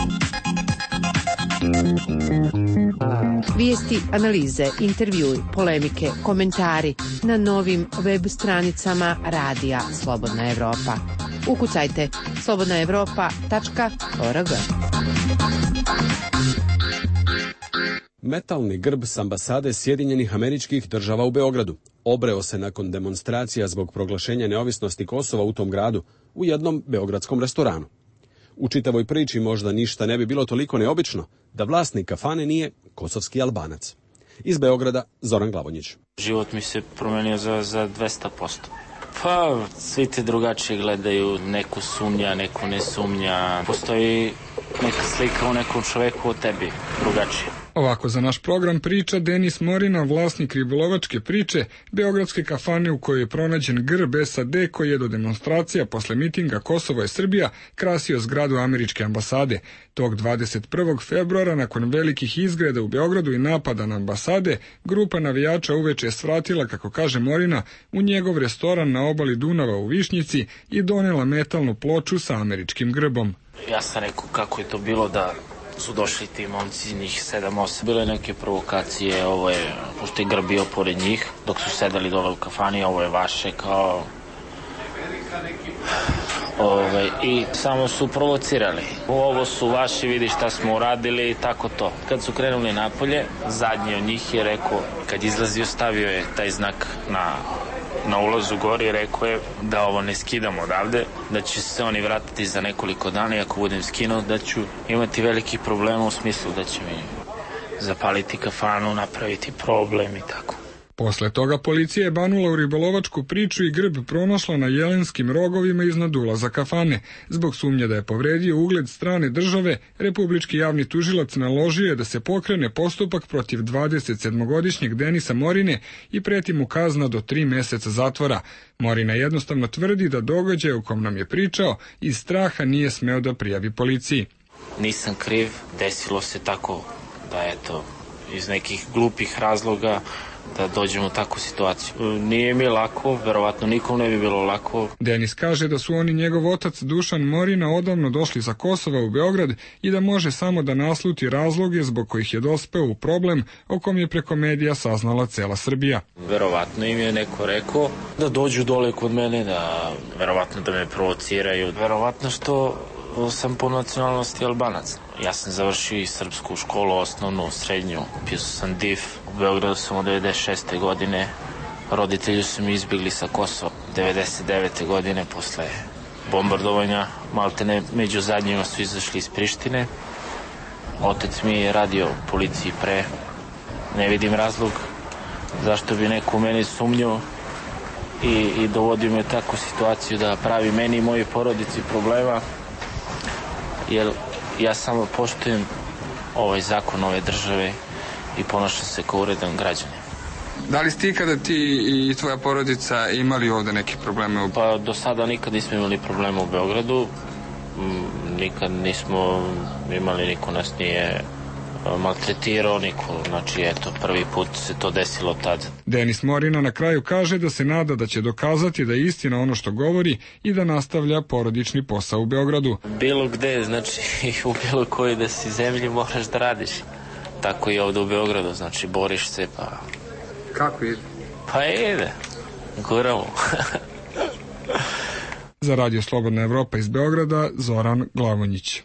Vijesti, analize, intervjui, polemike, komentari na novim web stranicama Radija Slobodna Evropa. Ukucajte slobodna evropa tačka org. Metalni grb s ambasade Sjedinjenih Američkih Država u Beogradu obreo se nakon demonstracija zbog proglašenja neovisnosti Kosova u tom gradu u jednom beogradskom restoranu. U čitavoj priči možda ništa ne bi bilo toliko neobično da vlasnik kafane nije kosovski Albanac. Iz Beograda Zoran Glavonjić. Život mi se promenio za, za dvesta posto. Pa, svi te drugačije gledaju, neko sumnja, neko ne sumnja. Postoji neka slika u nekom čoveku o tebi, drugačije. Ovako za naš program priča Denis Morina, vlasnik ribolovačke priče, beogradske kafane u kojoj je pronađen grb S A D koji je do demonstracija posle mitinga Kosovo je Srbija krasio zgradu američke ambasade. Tog dvadeset prvog februara, nakon velikih izgreda u Beogradu i napada na ambasade, grupa navijača uveče je svratila, kako kaže Morina, u njegov restoran na obali Dunava u Višnjici i donela metalnu ploču sa američkim grbom. Ja sam rekao kako je to bilo da su došli ti momci, njih sedam osam. Bile neke provokacije, ovo je, pošto je grb bio pored njih, dok su sedali dole u kafani, ovo je vaše, kao... Ove, i samo su provocirali. Ovo su vaši, vidi šta smo uradili i tako to. Kad su krenuli napolje, zadnji od njih je rekao, kad izlazio stavio je taj znak na, na ulazu gori i rekao je da ovo ne skidamo odavde, da će se oni vratiti za nekoliko dana i ako budem skinuo da ću imati veliki problema u smislu da će mi zapaliti kafanu, napraviti problem i tako. Posle toga policija je banula u ribolovačku priču i grb pronašla na jelenskim rogovima iznad ulaza kafane. Zbog sumnje da je povredio ugled strane države, republički javni tužilac naložio je da se pokrene postupak protiv dvadesetsedmogodišnjeg Denisa Morine i preti mu kazna do tri meseca zatvora. Morina jednostavno tvrdi da događaj u kom nam je pričao iz straha nije smeo da prijavi policiji. Nisam kriv, desilo se tako da eto, iz nekih glupih razloga da dođemo u takvu situaciju. Nije mi lako, verovatno nikom ne bi bilo lako. Denis kaže da su oni njegov otac Dušan Morina odavno došli sa Kosova u Beograd i da može samo da nasluti razloge zbog kojih je dospeo u problem o kom je preko medija saznala cela Srbija. Verovatno im je neko rekao da dođu dole kod mene, da verovatno da me provociraju. Verovatno što sam po nacionalnosti Albanac. Ja sam završio i srpsku školu, osnovnu, srednju. Pisao sam D I F. U Beogradu sam od devedeset šeste godine. Roditelji su mi izbjegli sa Kosova. devedeset devete godine posle bombardovanja. Maltene među zadnjima su izašli iz Prištine. Otac mi je radio u policiji pre. Ne vidim razlog zašto bi neko u meni sumnjao i, i dovodio me u takvu situaciju da pravi meni i mojoj porodici problema, jer ja samo poštujem ovaj zakon ove države i ponašam se kao uredan građanin. Da li ste ikada ti i tvoja porodica imali ovde neke probleme? Pa do sada nikad nismo imali problema u Beogradu, nikad nismo imali, niko nas nije maltretirao, niko, znači eto, prvi put se to desilo tad. Denis Morina na kraju kaže da se nada da će dokazati da je istina ono što govori i da nastavlja porodični posao u Beogradu. Bilo gde, znači u bilo kojoj da si zemlji moraš da radiš. Tako i ovde u Beogradu, znači boriš se pa... Kako ide? Pa ide, guramo. Za Radio Slobodna Evropa iz Beograda, Zoran Glavonjić.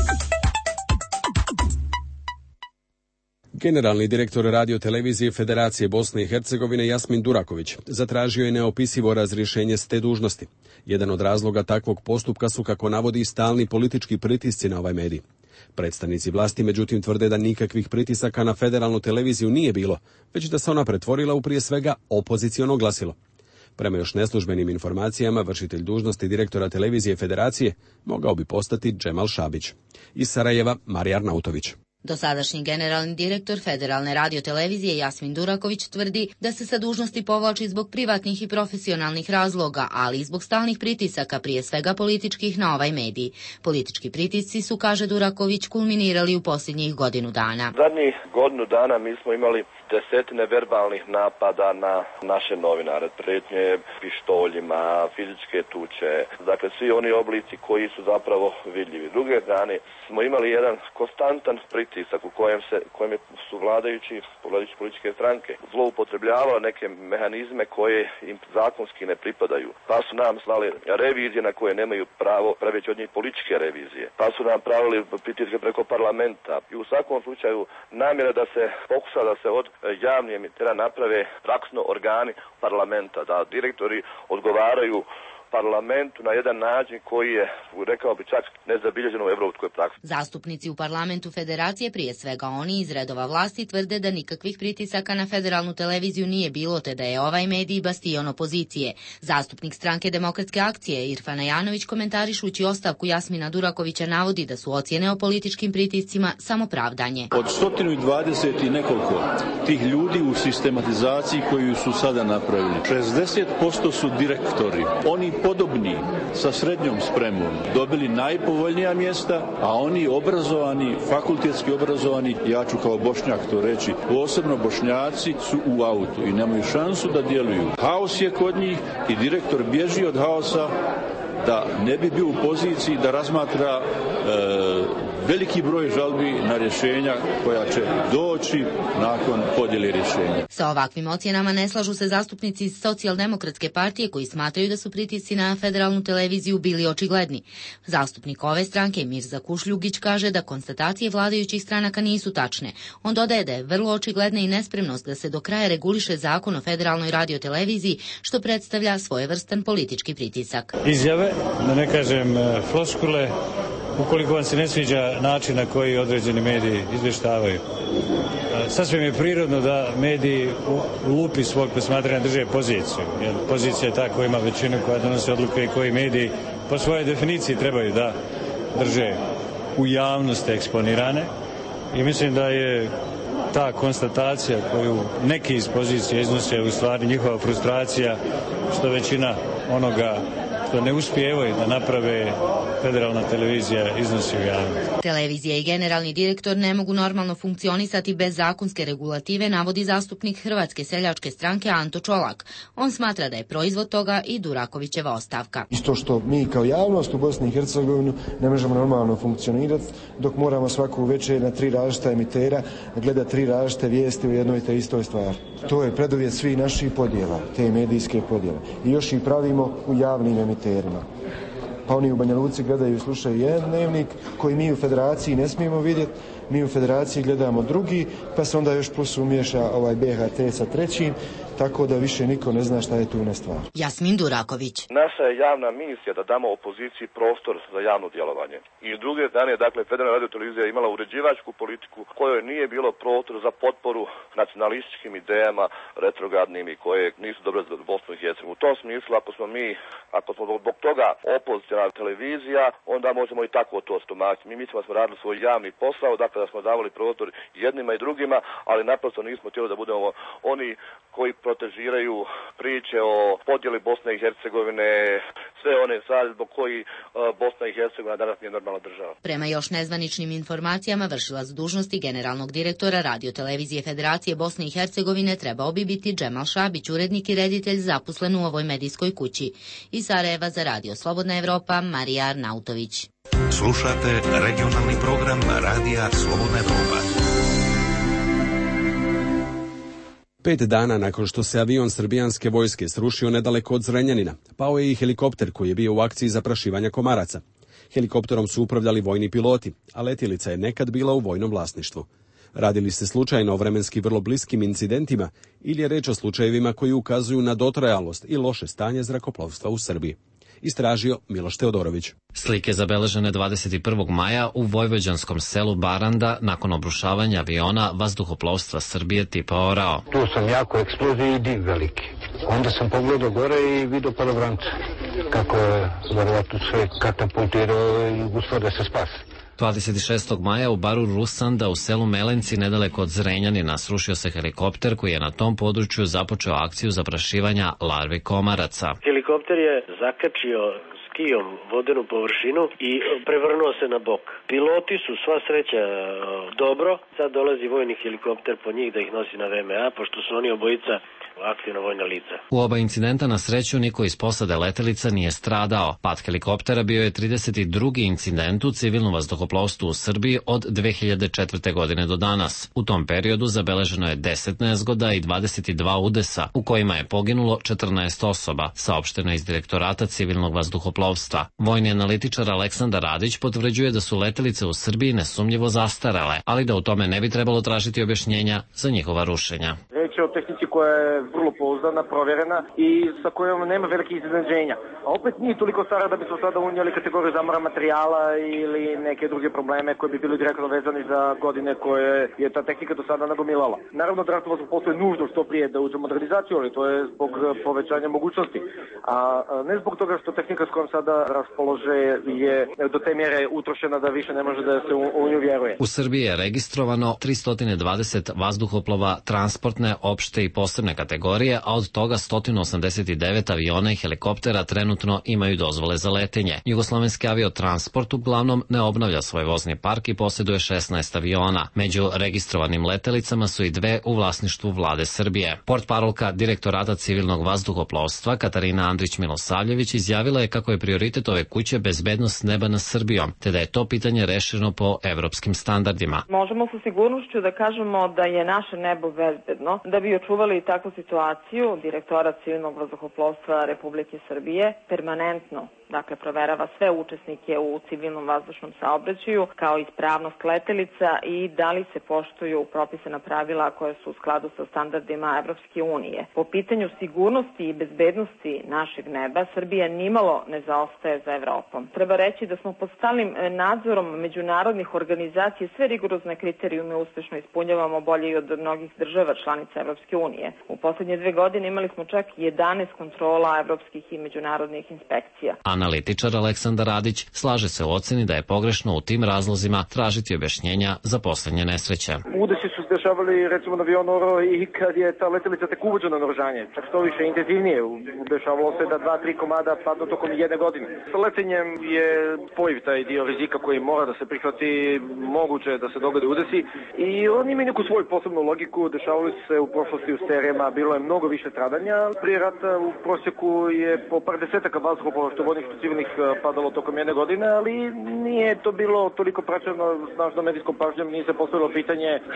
Generalni direktor radio-televizije Federacije Bosne i Hercegovine Jasmin Duraković zatražio je neopisivo razrješenje s te dužnosti. Jedan od razloga takvog postupka su, kako navodi, stalni politički pritisci na ovaj medij. Predstavnici vlasti međutim tvrde da nikakvih pritisaka na federalnu televiziju nije bilo, već da se ona pretvorila u prije svega opoziciono glasilo. Prema još neslužbenim informacijama, vršitelj dužnosti direktora televizije Federacije mogao bi postati Džemal Šabić. Iz Sarajeva, Marija Arnautović. Dosadašnji generalni direktor Federalne radiotelevizije Jasmin Duraković tvrdi da se sa dužnosti povlači zbog privatnih i profesionalnih razloga, ali i zbog stalnih pritisaka, prije svega političkih, na ovaj medij. Politički pritisci su, kaže Duraković, kulminirali u posljednjih godinu dana. Zadnjih godinu dana mi smo imali desetine verbalnih napada na naše novinare, pretnje pištoljima, fizičke tuče, dakle svi oni oblici koji su zapravo vidljivi. S druge strane smo imali jedan konstantan pritisak u kojem se kojem su vladajući, vladajući političke stranke zloupotrebljavali neke mehanizme koje im zakonski ne pripadaju. Pa su nam slali revizije na koje nemaju pravo, praveći od njih političke revizije. Pa su nam pravili pritiske preko parlamenta. I u svakom slučaju namjera da se pokuša da se od javnih emitera naprave praksno organi parlamenta, da direktori odgovaraju parlamentu na jedan način koji je, rekao bi, čak nezabilježen u evropskoj praksi. Zastupnici u parlamentu Federacije, prije svega oni iz redova vlasti, tvrde da nikakvih pritisaka na federalnu televiziju nije bilo, te da je ovaj medij bastion opozicije. Zastupnik stranke Demokratske akcije Irfan Ajanović, komentarišući ostavku Jasmina Durakovića, navodi da su ocjene o političkim pritiscima samo pravdanje. Od sto dvadeset i nekoliko tih ljudi u sistematizaciji koju su sada napravili, šezdeset posto su direktori. Oni podobni sa srednjom spremom dobili najpovoljnija mjesta, a oni obrazovani, fakultetski obrazovani, ja ću kao Bošnjak to reći, posebno Bošnjaci su u autu i nemaju šansu da djeluju. Haos je kod njih i direktor bježi od haosa da ne bi bio u poziciji da razmatra e, veliki broj žalbi na rješenja koja će doći nakon podjele rješenja. Sa ovakvim ocjenama ne slažu se zastupnici iz Socijaldemokratske partije, koji smatraju da su pritisci na federalnu televiziju bili očigledni. Zastupnik ove stranke Mirza Kušljugić kaže da konstatacije vladajućih stranaka nisu tačne. On dodaje da je vrlo očigledna i nespremnost da se do kraja reguliše zakon o federalnoj radioteleviziji, što predstavlja svojevrstan politički pritisak. Izjave, da ne kažem floskule, ukoliko vam se ne sviđa način na koji određeni mediji izvještavaju. Sasvim je prirodno da mediji u lupi svog posmatranja drže poziciju, jer pozicija je ta koja ima većinu, koja donosi odluke i koji mediji po svojoj definiciji trebaju da drže u javnosti eksponirane. I mislim da je ta konstatacija koju neki iz pozicije iznose u stvari njihova frustracija što većina onoga što ne uspijevaju da naprave federalna televizija iznosi u javnosti. Televizija i generalni direktor ne mogu normalno funkcionisati bez zakonske regulative, navodi zastupnik Hrvatske seljačke stranke Anto Čolak. On smatra da je proizvod toga i Durakovićeva ostavka. Isto što mi kao javnost u Bosni i Hercegovini ne možemo normalno funkcionirati dok moramo svaku večer na tri različita emitera gledati tri različite vijesti u jednoj te istoj stvari. To je preduvjet svih naših podjela, te medijske podjele. I još ih pravimo u javnim emiterima. Pa oni u Banja Luci gledaju i slušaju jedan dnevnik koji mi u Federaciji ne smijemo vidjeti, mi u Federaciji gledamo drugi, pa se onda još plus umiješa ovaj B H T sa trećim, tako da više niko ne zna šta je tu nestvar. Jasmin Duraković. Naša je javna misija da damo opoziciji prostor za javno djelovanje. I s druge strane, dakle, Federalna radiotelevizija je imala uređivačku politiku kojoj nije bilo prostor za potporu nacionalističkim idejama, retrogradnim i koje nisu dobre za Bosnu i Hercegovinu. U tom smislu, ako smo mi, ako smo zbog toga opozicionalna televizija, onda možemo i tako to stomačiti. Mi mislimo da smo radili svoj javni posao, dakle da smo davali prostor jednima i drugima, ali naprosto nismo htjeli da budemo oni koji protežiraju priče o podjeli Bosne i Hercegovine, sve one stvari zbog koji Bosna i Hercegovina danas nije normalna država. Prema još nezvaničnim informacijama, vršilac dužnosti generalnog direktora radiotelevizije Federacije Bosne i Hercegovine trebao bi biti Džemal Šabić, urednik i reditelj zaposlen u ovoj medijskoj kući. Iz Sarajeva za Radio Slobodna Evropa, Marija Arnautović. Slušate regionalni program Radija Slobodna Evropa. Pet dana nakon što se avion srbijanske vojske srušio nedaleko od Zrenjanina, pao je i helikopter koji je bio u akciji zaprašivanja komaraca. Helikopterom su upravljali vojni piloti, a letjelica je nekad bila u vojnom vlasništvu. Radili se slučajno o vremenski vrlo bliskim incidentima ili je reč o slučajevima koji ukazuju na dotrajalost i loše stanje zrakoplovstva u Srbiji? Istražio Miloš Teodorović. Slike zabeležene dvadeset prvog maja u vojvođanskom selu Baranda nakon obrušavanja aviona vazduhoplovstva Srbije tipa Orao. Tu sam jako eksplozija i dim veliki. Onda sam pogledao gore i vidio palobranca. Kako je verovatno sve katapultirao i uspio da se spasi. dvadeset šestog maja u baru Rusanda u selu Melenci nedaleko od Zrenjanina srušio se helikopter koji je na tom području započeo akciju zaprašivanja larvi komaraca. Helikopter je zakačio skijom vodenu površinu i prevrnuo se na bok. Piloti su sva sreća dobro, sad dolazi vojni helikopter po njih da ih nosi na V M A, pošto su oni obojica aktivna vojna lica. U oba incidenta na sreću niko iz posade letelica nije stradao. Pad helikoptera bio je trideset drugi incident u civilnom vazduhoplovstvu u Srbiji od dve hiljade četvrte. godine do danas. U tom periodu zabeleženo je deset nezgoda i dvadeset dva udesa, u kojima je poginulo četrnaest osoba, saopšteno iz Direktorata civilnog vazduhoplovstva. Vojni analitičar Aleksandar Radić potvrđuje da su letelice u Srbiji nesumnjivo zastarele, ali da u tome ne bi trebalo tražiti objašnjenja za njihova rušenja. Reč je o tehnici koja je vrlo pouzdana, provjerena i sa kojom nema velikih iznenađenja. A opet nije toliko stara da bi se sada unijeli kategoriju zamora materijala ili neke druge probleme koji bi bili direktno vezani za godine koje je ta tehnika do sada nagomilala. Naravno da ratno postoji nužno što prije da uđe modernizaciju, ali to je zbog povećanja mogućnosti. A ne zbog toga što tehnika s kojom sada raspolože je do te mjere utrošena da više ne može da se u nju vjeruje. U Srbiji je registrovano tristo dvadeset vazduhoplova transportne, opšte i posebne kategorije, a od toga sto osamdeset devet aviona i helikoptera trenutno imaju dozvole za letenje. Jugoslovenski aviotransport uglavnom ne obnavlja svoj vozni park i posjeduje šesnaest aviona. Među registrovanim letelicama su i dve u vlasništvu vlade Srbije. Portparolka Direktorata civilnog vazduhoplovstva Katarina Andrić-Milosavljević izjavila je kako je prioritet ove kuće bezbednost neba nad Srbijom, te da je to pitanje rešeno po evropskim standardima. Možemo sa sigurnošću da kažemo da je naše nebo bezbedno. Da bi očuvali takvu situaciju, Direktorat civilnog vazduhoplovstva Republike Srbije permanentno dakle proverava sve učesnike u civilnom vazdušnom saobraćaju kao ispravnost letelica i da li se poštuju propisana pravila koje su u skladu sa standardima Evropske unije. Po pitanju sigurnosti i bezbednosti našeg neba Srbija nimalo ne zaostaje za Evropom. Treba reći da smo pod stalnim nadzorom međunarodnih organizacija, sve rigorozne kriterijume uspešno ispunjavamo bolje i od mnogih država članica Evropske unije. U poslednje dve godine imali smo čak jedanaest kontrola evropskih i međunarodnih inspekcija. Analitičar Aleksandar Radić slaže se u oceni da je pogrešno u tim razlozima tražiti objašnjenja za poslednje nesreće. Udesi su se dešavali recimo na avion Oro i kad je ta letelica tek uvođena na naoružanje, čak što više intenzivnije. Dešavalo se da dva, tri komada padnu tokom jedne godine. Sa letenjem je spojiv taj dio rizika koji mora da se prihvati, moguće da se dogode udesi i oni imaju neku svoju posebnu logiku. Dešavali su se u prošlosti u serijama, bilo je mnogo više stradanja. Prije rata u prosjeku je po par desetaka vazduhoplova što vojnih civilnih padalo tokom jedne godine, ali nije to bilo toliko praćeno snažno medijskom pažnjom, nije se postavilo pitanje šta se sad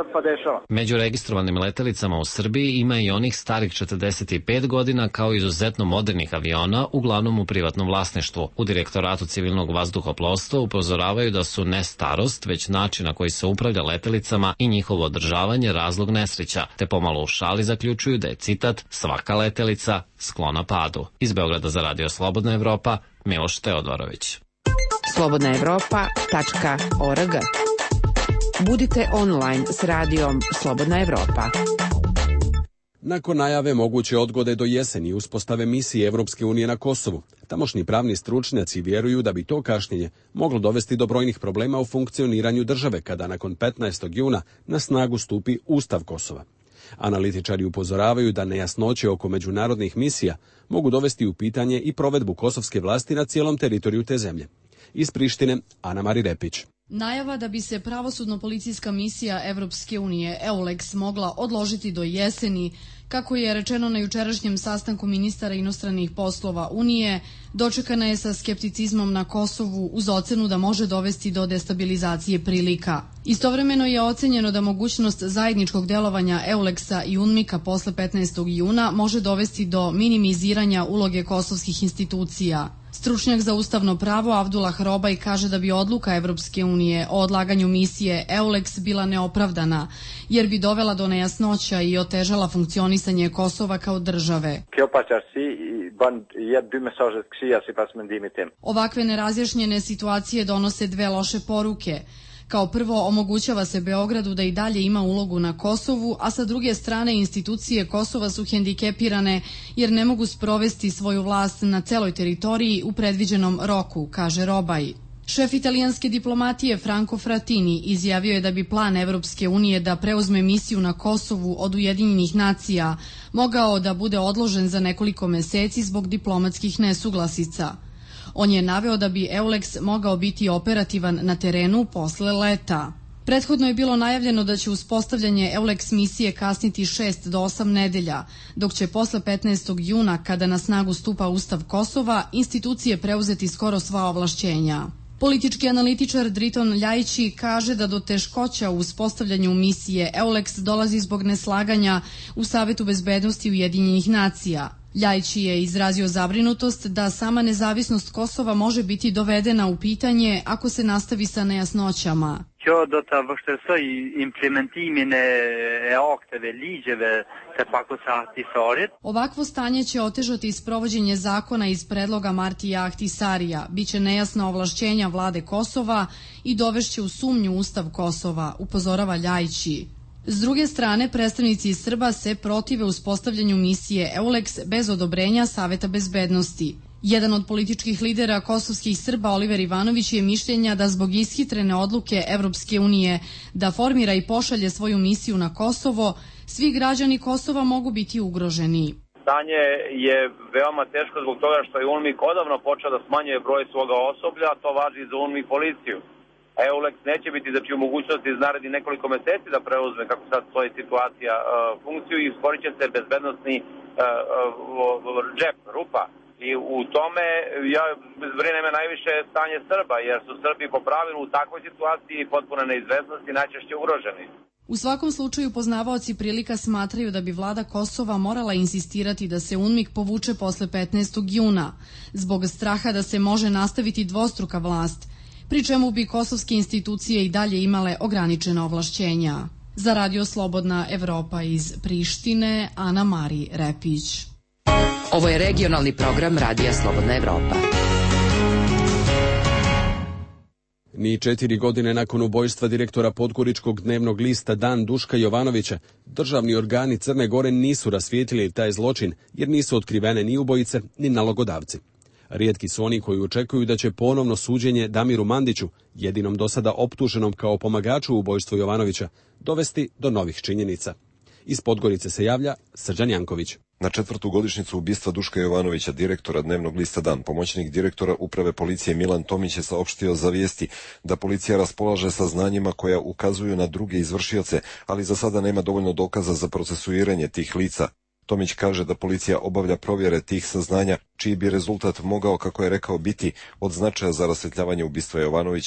pa dešava. Među registrovanim letelicama u Srbiji ima i onih starih četrdeset pet godina, kao izuzetno modernih aviona, uglavnom u privatnom vlasništvu. U Direktoratu civilnog vazduhoplovstva upozoravaju da su ne starost, već način na koji se upravlja letelicama i njihovo održavanje razlog nesreća, te pomalo u šali zaključuju da je, citat, svaka letelica sklona padu. Iz Beograda za Radio Slobodna Evropa, Miloš Teodorović. slobodna evropa tačka org. Budite online s radijom Slobodna Evropa. Nakon najave moguće odgode do jeseni uspostave misije Evropske unije na Kosovu, tamošnji pravni stručnjaci vjeruju da bi to kašnjenje moglo dovesti do brojnih problema u funkcioniranju države kada nakon petnaestog juna na snagu stupi Ustav Kosova. Analitičari upozoravaju da nejasnoće oko međunarodnih misija mogu dovesti u pitanje i provedbu kosovske vlasti na cijelom teritoriju te zemlje. Iz Prištine, Ana Mari Repić. Najava da bi se pravosudno-policijska misija Evropske unije EULEX mogla odložiti do jeseni, kako je rečeno na jučerašnjem sastanku ministara inostranih poslova Unije, dočekana je sa skepticizmom na Kosovu uz ocenu da može dovesti do destabilizacije prilika. Istovremeno je ocenjeno da mogućnost zajedničkog delovanja EULEX-a i UNMIK-a posle petnaestog juna može dovesti do minimiziranja uloge kosovskih institucija. Stručnjak za ustavno pravo Avdullah Robaj kaže da bi odluka Evropske unije o odlaganju misije EULEX bila neopravdana, jer bi dovela do nejasnoća i otežala funkcionisanje Kosova kao države. Ovakve nerazjašnjene situacije donose dve loše poruke. Kao prvo, omogućava se Beogradu da i dalje ima ulogu na Kosovu, a sa druge strane institucije Kosova su hendikepirane jer ne mogu sprovesti svoju vlast na celoj teritoriji u predviđenom roku, kaže Robaj. Šef italijanske diplomatije Franco Frattini izjavio je da bi plan Evropske unije da preuzme misiju na Kosovu od Ujedinjenih nacija mogao da bude odložen za nekoliko meseci zbog diplomatskih nesuglasica. On je naveo da bi EULEX mogao biti operativan na terenu posle leta. Prethodno je bilo najavljeno da će uspostavljanje EULEX misije kasniti šest do osam nedelja, dok će posle petnaestog juna, kada na snagu stupa Ustav Kosova, institucije preuzeti skoro sva ovlašćenja. Politički analitičar Driton Ljajići kaže da do teškoća u uspostavljanju misije EULEX dolazi zbog neslaganja u Savetu bezbednosti Ujedinjenih nacija. Ljajići je izrazio zabrinutost da sama nezavisnost Kosova može biti dovedena u pitanje ako se nastavi sa nejasnoćama. Kjo do të vështirësoj implementimin e akteve, ligjeve të Ahtisarit. Ovakvo stanje će otežati sprovođenje zakona iz predloga Martija Ahtisarija, biće nejasna ovlašćenja vlade Kosova i dovešće u sumnju Ustav Kosova, upozorava Ljajići. S druge strane, predstavnici Srba se protive uspostavljanju misije EULEX bez odobrenja Saveta bezbednosti. Jedan od političkih lidera kosovskih Srba, Oliver Ivanović, je mišljenja da zbog ishitrene odluke Evropske unije da formira i pošalje svoju misiju na Kosovo, svi građani Kosova mogu biti ugroženi. Stanje je veoma teško zbog toga što je UNMIK odavno počeo da smanjuje broj svoga osoblja, to važi i za UNMIK policiju. EULEX neće biti znači u mogućnosti iz narednih nekoliko meseci da preuzme, kako sad stoji situacija, funkciju i stvorit će se bezbednostni džep, rupa. I u tome ja brine me najviše stanje Srba, jer su Srbi po pravilu u takvoj situaciji potpune neizvesnosti najčešće ugroženi. U svakom slučaju poznavaoci prilika smatraju da bi vlada Kosova morala insistirati da se UNMIK povuče posle petnaestog juna, zbog straha da se može nastaviti dvostruka vlast, pri čemu bi kosovske institucije i dalje imale ograničena ovlašćenja. Za Radio Slobodna Evropa iz Prištine, Ana Mari Repić. Ovo je regionalni program Radija Slobodna Evropa. Ni četiri godine nakon ubojstva direktora Podgoričkog dnevnog lista Dan Duška Jovanovića, državni organi Crne Gore nisu rasvijetlili taj zločin jer nisu otkrivene ni ubojice ni nalogodavci. Rijetki su oni koji očekuju da će ponovno suđenje Damiru Mandiću, jedinom do sada optuženom kao pomagaču u ubojstvu Jovanovića, dovesti do novih činjenica. Iz Podgorice se javlja Srđan Janković. Na četvrtu godišnjicu ubistva Duška Jovanovića, direktora dnevnog lista Dan, pomoćnik direktora uprave policije Milan Tomić je saopštio za Vijesti da policija raspolaže saznanjima koja ukazuju na druge izvršioce, ali za sada nema dovoljno dokaza za procesuiranje tih lica. Tomić kaže da policija obavlja provjere tih saznanja, čiji bi rezultat mogao, kako je rekao, biti od značaja za rasvjetljavanje ubistva Jovanovića.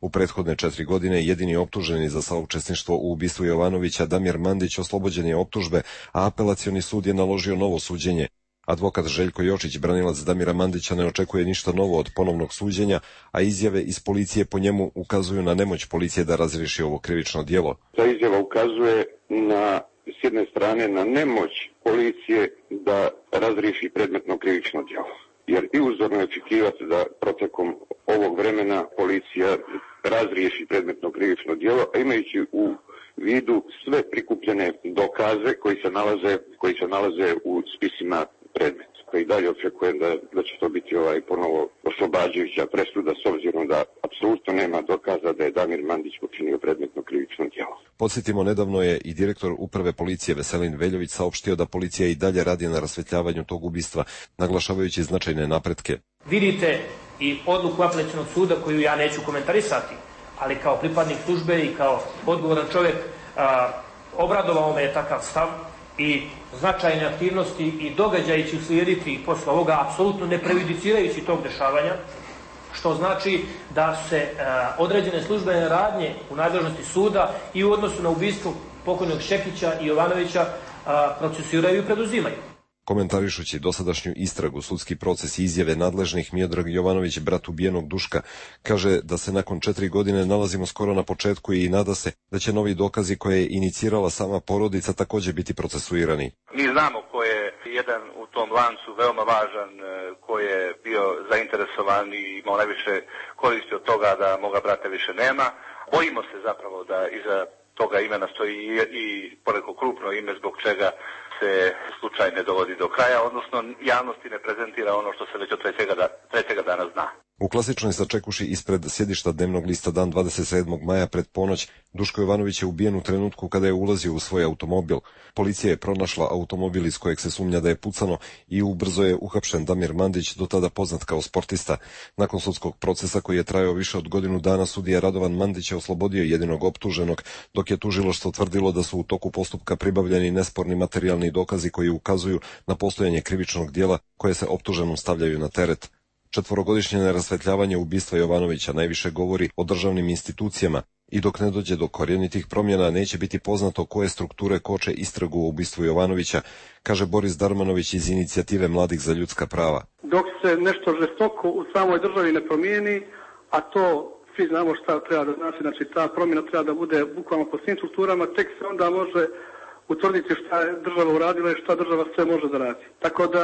U prethodne četiri godine jedini optuženi za saučesništvo u ubistvu Jovanovića, Damir Mandić, oslobođen je optužbe, a apelacioni sud je naložio novo suđenje. Advokat Željko Jočić, branilac Damira Mandića, ne očekuje ništa novo od ponovnog suđenja, a izjave iz policije po njemu ukazuju na nemoć policije da razriješi ovo krivično djelo. Ta izjava ukazuje na, s jedne strane, na nemoć policije da razriješi predmetno krivično djelo. Jer i uzorno je očekivati da protekom ovog vremena policija razriješi predmetno krivično djelo, a imajući u vidu sve prikupljene dokaze koji se nalaze, koji se nalaze u spisima predmeta. I dalje očekujem da, da će to biti ovaj ponovo oslobađajuća presuda, s obzirom da apsolutno nema dokaza da je Damir Mandić počinio predmetno krivično djelo. Podsjetimo, nedavno je i direktor uprave policije Veselin Veljović saopštio da policija i dalje radi na rasvetljavanju tog ubistva, naglašavajući značajne napretke. Vidite i odluku apelacionog suda koju ja neću komentarisati, ali kao pripadnik službe i kao odgovoran čovjek a, obradovao me je takav stav i značajne aktivnosti i događaji će uslijediti posle ovoga, apsolutno ne prejudicirajući tog dešavanja, što znači da se a, određene službene radnje u nadležnosti suda i u odnosu na ubistvo pokojnog Šekića i Jovanovića a, procesiraju i preduzimaju. Komentarišući dosadašnju istragu, sudski proces i izjave nadležnih, Miodrag Jovanović, brat ubijenog Duška, kaže da se nakon četiri godine nalazimo skoro na početku i nada se da će novi dokazi koje je inicirala sama porodica također biti procesuirani. Mi znamo ko je jedan u tom lancu veoma važan, ko je bio zainteresovan i imao najviše koristi od toga da moga brata više nema. Bojimo se zapravo da iza toga imena stoji i, i poneko krupno ime zbog čega se slučaj ne dovodi do kraja, odnosno javnosti ne prezentira ono što se već od trećega, da, trećega dana zna. U klasičnoj sačekuši ispred sjedišta dnevnog lista dan dvadeset sedmog maja pred ponoć Duško Jovanović je ubijen u trenutku kada je ulazio u svoj automobil. Policija je pronašla automobil iz kojeg se sumnja da je pucano i ubrzo je uhapšen Damir Mandić, do tada poznat kao sportista. Nakon sudskog procesa koji je trajao više od godinu dana, sudija Radovan Mandić je oslobodio jedinog optuženog, dok je tužilaštvo tvrdilo da su u toku postupka pribavljeni nesporni materijalni dokazi koji ukazuju na postojanje krivičnog djela koje se optuženom stavljaju na teret. Četvorogodišnje nerasvetljavanje ubistva Jovanovića najviše govori o državnim institucijama i dok ne dođe do korijenitih promjena neće biti poznato koje strukture koče istragu o ubistvu Jovanovića, kaže Boris Darmanović iz inicijative Mladih za ljudska prava. Dok se nešto žestoko u samoj državi ne promijeni, a to svi znamo šta treba da znači, znači ta promjena treba da bude bukvalno po svim strukturama, tek se onda može utvrditi šta je država uradila i šta država sve može da radi. Tako da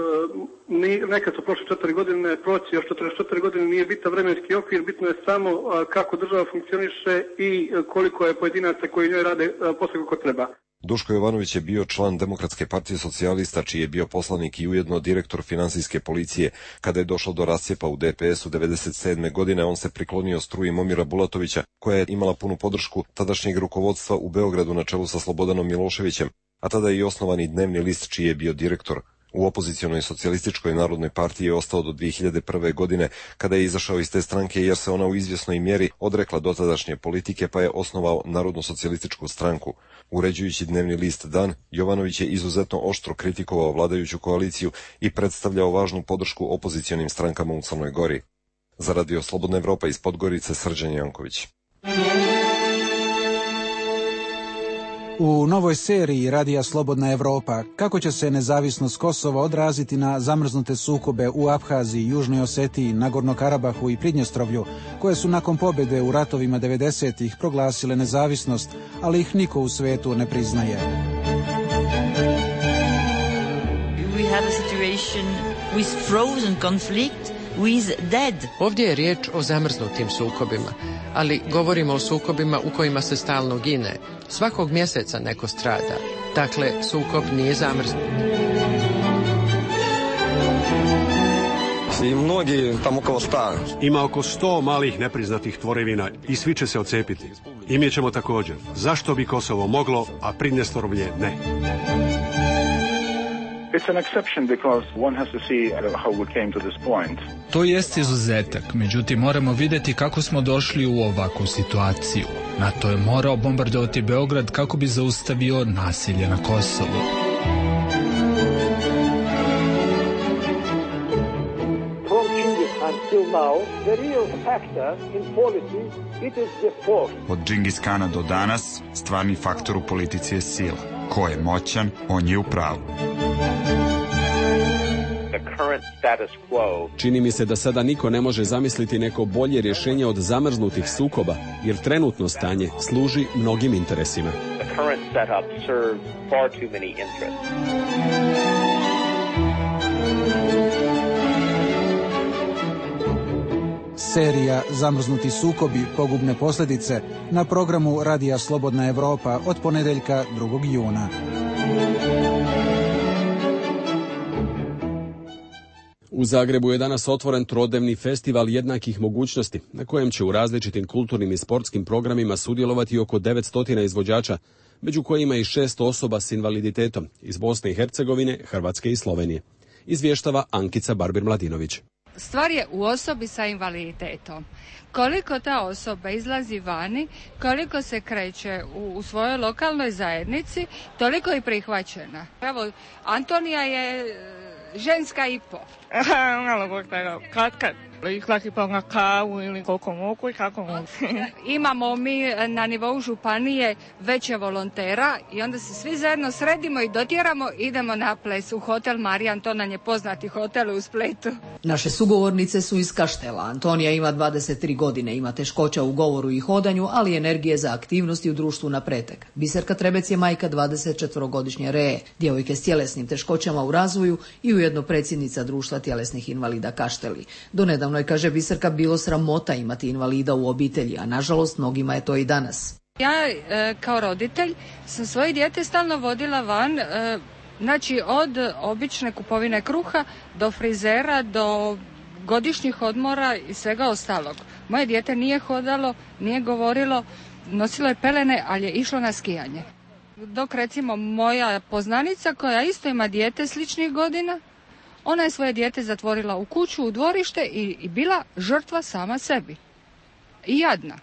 e, nekad su prošle četiri godine, proći još četrdeset četiri godine nije bitan vremenski okvir, bitno je samo a, kako država funkcioniše i koliko je pojedinaca koji njoj rade a, posle kako treba. Duško Jovanović je bio član Demokratske partije socijalista, čiji je bio poslanik i ujedno direktor finansijske policije. Kada je došlo do rascijepa u D P S u devedeset sedme godine, on se priklonio struji Momira Bulatovića, koja je imala punu podršku tadašnjeg rukovodstva u Beogradu na čelu sa Slobodanom Miloševićem, a tada je i osnovani Dnevni list, čiji je bio direktor. U opozicionoj socijalističkoj narodnoj partiji je ostao do dvije hiljade prve. godine, kada je izašao iz te stranke jer se ona u izvjesnoj mjeri odrekla dotadašnje politike, pa je osnovao Narodnu socijalističku stranku. Uređujući Dnevni list Dan, Jovanović je izuzetno oštro kritikovao vladajuću koaliciju i predstavljao važnu podršku opozicionim strankama u Crnoj Gori. Za Radio Slobodna Evropa iz Podgorice, Srđan Janković. U novoj seriji Radija Slobodna Evropa, kako će se nezavisnost Kosova odraziti na zamrznute sukobe u Abhaziji, Južnoj Osetiji, Nagorno Karabahu i Pridnjestrovlju, koje su nakon pobjede u ratovima devedesetih proglasile nezavisnost, ali ih niko u svetu ne priznaje. We have a situation with frozen conflict with dead. Ovdje je riječ o zamrznutim sukobima, ali govorimo o sukobima u kojima se stalno gine. Svakog mjeseca neko strada. Dakle, sukob nije zamrznut. I mnogi tamo oko sto. Ima oko sto malih nepriznatih tvorevina i svi će se odcepiti. I mi ćemo također. Zašto bi Kosovo moglo, a Pridnjestrovlje ne? It's an exception because one has to see how we came to this point. To jest izuzetak, međutim moramo vidjeti kako smo došli u ovakvu situaciju. NATO je morao bombardovati Beograd kako bi zaustavio nasilje na Kosovu. until now, the real factor in politics, it is the force. Od Džingis Kana do danas, stvarni faktor u politici je sila. Ko je moćan, on je u pravu. Čini mi se da sada niko ne može zamisliti neko bolje rješenje od zamrznutih sukoba, jer trenutno stanje služi mnogim interesima. Serija Zamrznuti sukobi, pogubne posljedice na programu Radija Slobodna Evropa od ponedeljka drugog juna. U Zagrebu je danas otvoren trodnevni festival jednakih mogućnosti, na kojem će u različitim kulturnim i sportskim programima sudjelovati oko devetsto izvođača, među kojima i šesto osoba s invaliditetom iz Bosne i Hercegovine, Hrvatske i Slovenije. Izvještava Ankica Barbir-Mladinović. Stvar je u osobi sa invaliditetom. Koliko ta osoba izlazi vani, koliko se kreće u, u svojoj lokalnoj zajednici, toliko je prihvaćena. Evo, Antonija je ženska i po. Kad kad izlazi pa na kavu ili koliko mogu i kako mogu. Imamo mi na nivou županije veće volontera i onda se svi zajedno sredimo i dotjeramo, idemo na ples u hotel Marijan, to nam je poznati hotel u Splitu. Naše sugovornice su iz Kaštela. Antonija ima dvadeset tri godine, ima teškoća u govoru i hodanju, ali energije za aktivnosti u društvu na pretek. Biserka Trebec je majka dvadesetčetvorogodišnje Reje, djevojke s tjelesnim teškoćama u razvoju i ujedno predsjednica društva tjelesnih invalida Kašteli. Donedavno je, kaže Biserka, bilo sramota imati invalida u obitelji, a nažalost mnogima je to i danas. Ja e, kao roditelj sam svoje dijete stalno vodila van, e, znači od obične kupovine kruha do frizera, do godišnjih odmora i svega ostalog. Moje dijete nije hodalo, nije govorilo, nosilo je pelene, ali je išlo na skijanje. Dok recimo moja poznanica koja isto ima dijete sličnih godina, ona je svoje dijete zatvorila u kuću, u dvorište i, i bila žrtva sama sebi. I jadna.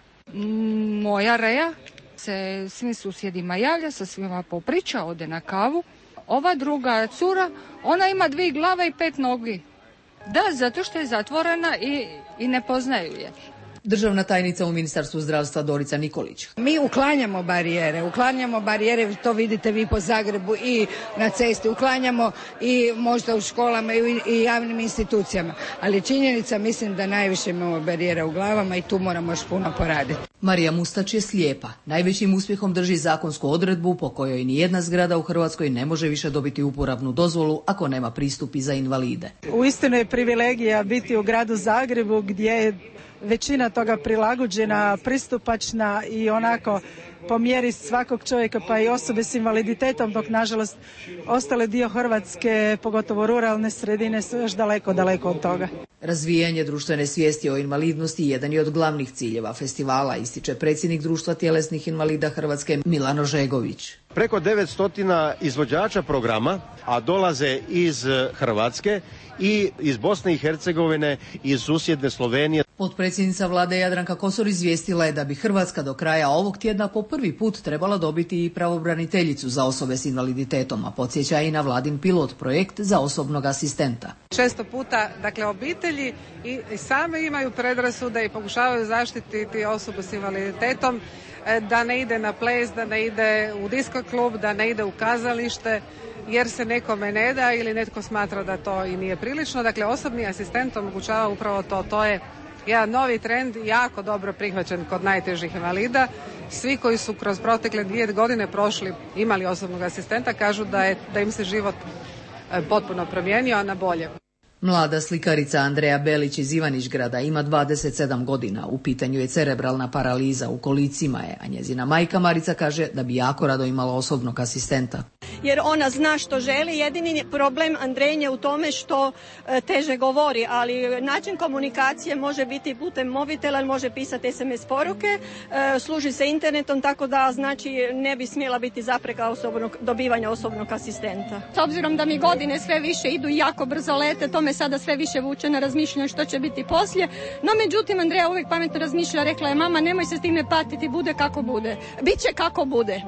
Moja Reja se svim susjedima javlja, sa svima popriča, ode na kavu. Ova druga cura, ona ima dvije glave i pet nogi. Da, zato što je zatvorena i, i ne poznaju je. Državna tajnica u Ministarstvu zdravstva Dorica Nikolić. Mi uklanjamo barijere, uklanjamo barijere, to vidite vi po Zagrebu i na cesti, uklanjamo i možda u školama i, i javnim institucijama, ali činjenica, mislim da najviše imamo barijera u glavama i tu moramo još puno poraditi. Marija Mustač je slijepa. Najvećim uspjehom drži zakonsku odredbu po kojoj nijedna zgrada u Hrvatskoj ne može više dobiti uporabnu dozvolu ako nema pristup i za invalide. Uistinu je privilegija biti u gradu Zagrebu gdje je većina toga prilagođena, pristupačna i onako po mjeri svakog čovjeka, pa i osobe s invaliditetom, dok nažalost ostale dio Hrvatske, pogotovo ruralne sredine, su još daleko, daleko od toga. Razvijanje društvene svijesti o invalidnosti jedan je od glavnih ciljeva festivala, ističe predsjednik Društva tjelesnih invalida Hrvatske Milano Žegović. Preko devetsto izvođača programa, a dolaze iz Hrvatske i iz Bosne i Hercegovine, iz susjedne Slovenije. Potpredsjednica vlade Jadranka Kosor izvijestila je da bi Hrvatska do kraja ovog tjedna po prvi put trebala dobiti i pravobraniteljicu za osobe s invaliditetom, a podsjeća i na vladin pilot projekt za osobnog asistenta. Često puta, dakle, obitelji i, i same imaju predrasude i pokušavaju zaštititi osobu s invaliditetom, da ne ide na ples, da ne ide u disko klub, da ne ide u kazalište, jer se nekome ne da ili netko smatra da to i nije prilično. Dakle, osobni asistent omogućava upravo to. To je jedan novi trend, jako dobro prihvaćen kod najtežih invalida. Svi koji su kroz protekle dvije godine prošli, imali osobnog asistenta, kažu da, je, da im se život potpuno promijenio, a na bolje. Mlada slikarica Andreja Belić iz Ivanišgrada ima dvadeset sedam godina. U pitanju je cerebralna paraliza, u kolicima je, a njezina majka Marica kaže da bi jako rado imala osobnog asistenta. Jer ona zna što želi, jedini problem Andrejnje u tome što e, teže govori, ali način komunikacije može biti putem mobitela, može pisati es em es poruke, e, služi se internetom, tako da znači ne bi smjela biti zapreka osobnog, dobivanja osobnog asistenta. S obzirom da mi godine sve više idu i jako brzo lete, to me sada sve više vuče na razmišljanje što će biti poslije, no međutim Andreja uvijek pametno razmišlja, rekla je mama nemoj se s time patiti, bude kako bude, bit će kako bude.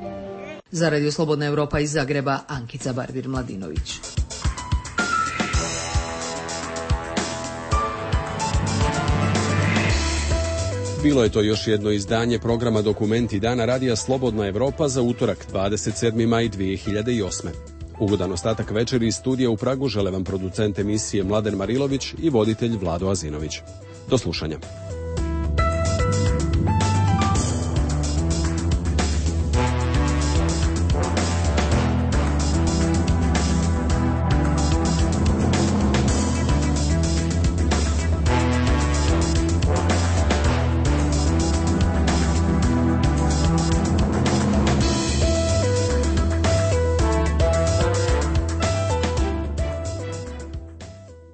Za Radio Slobodna Evropa iz Zagreba, Ankica Barbir-Mladinović. Bilo je to još jedno izdanje programa Dokumenti dana Radija Slobodna Evropa za utorak dvadeset sedmi maj dvije hiljade osme. Ugodan ostatak večeri iz studija u Pragu žele vam producent emisije Mladen Marilović i voditelj Vlado Azinović. Do slušanja.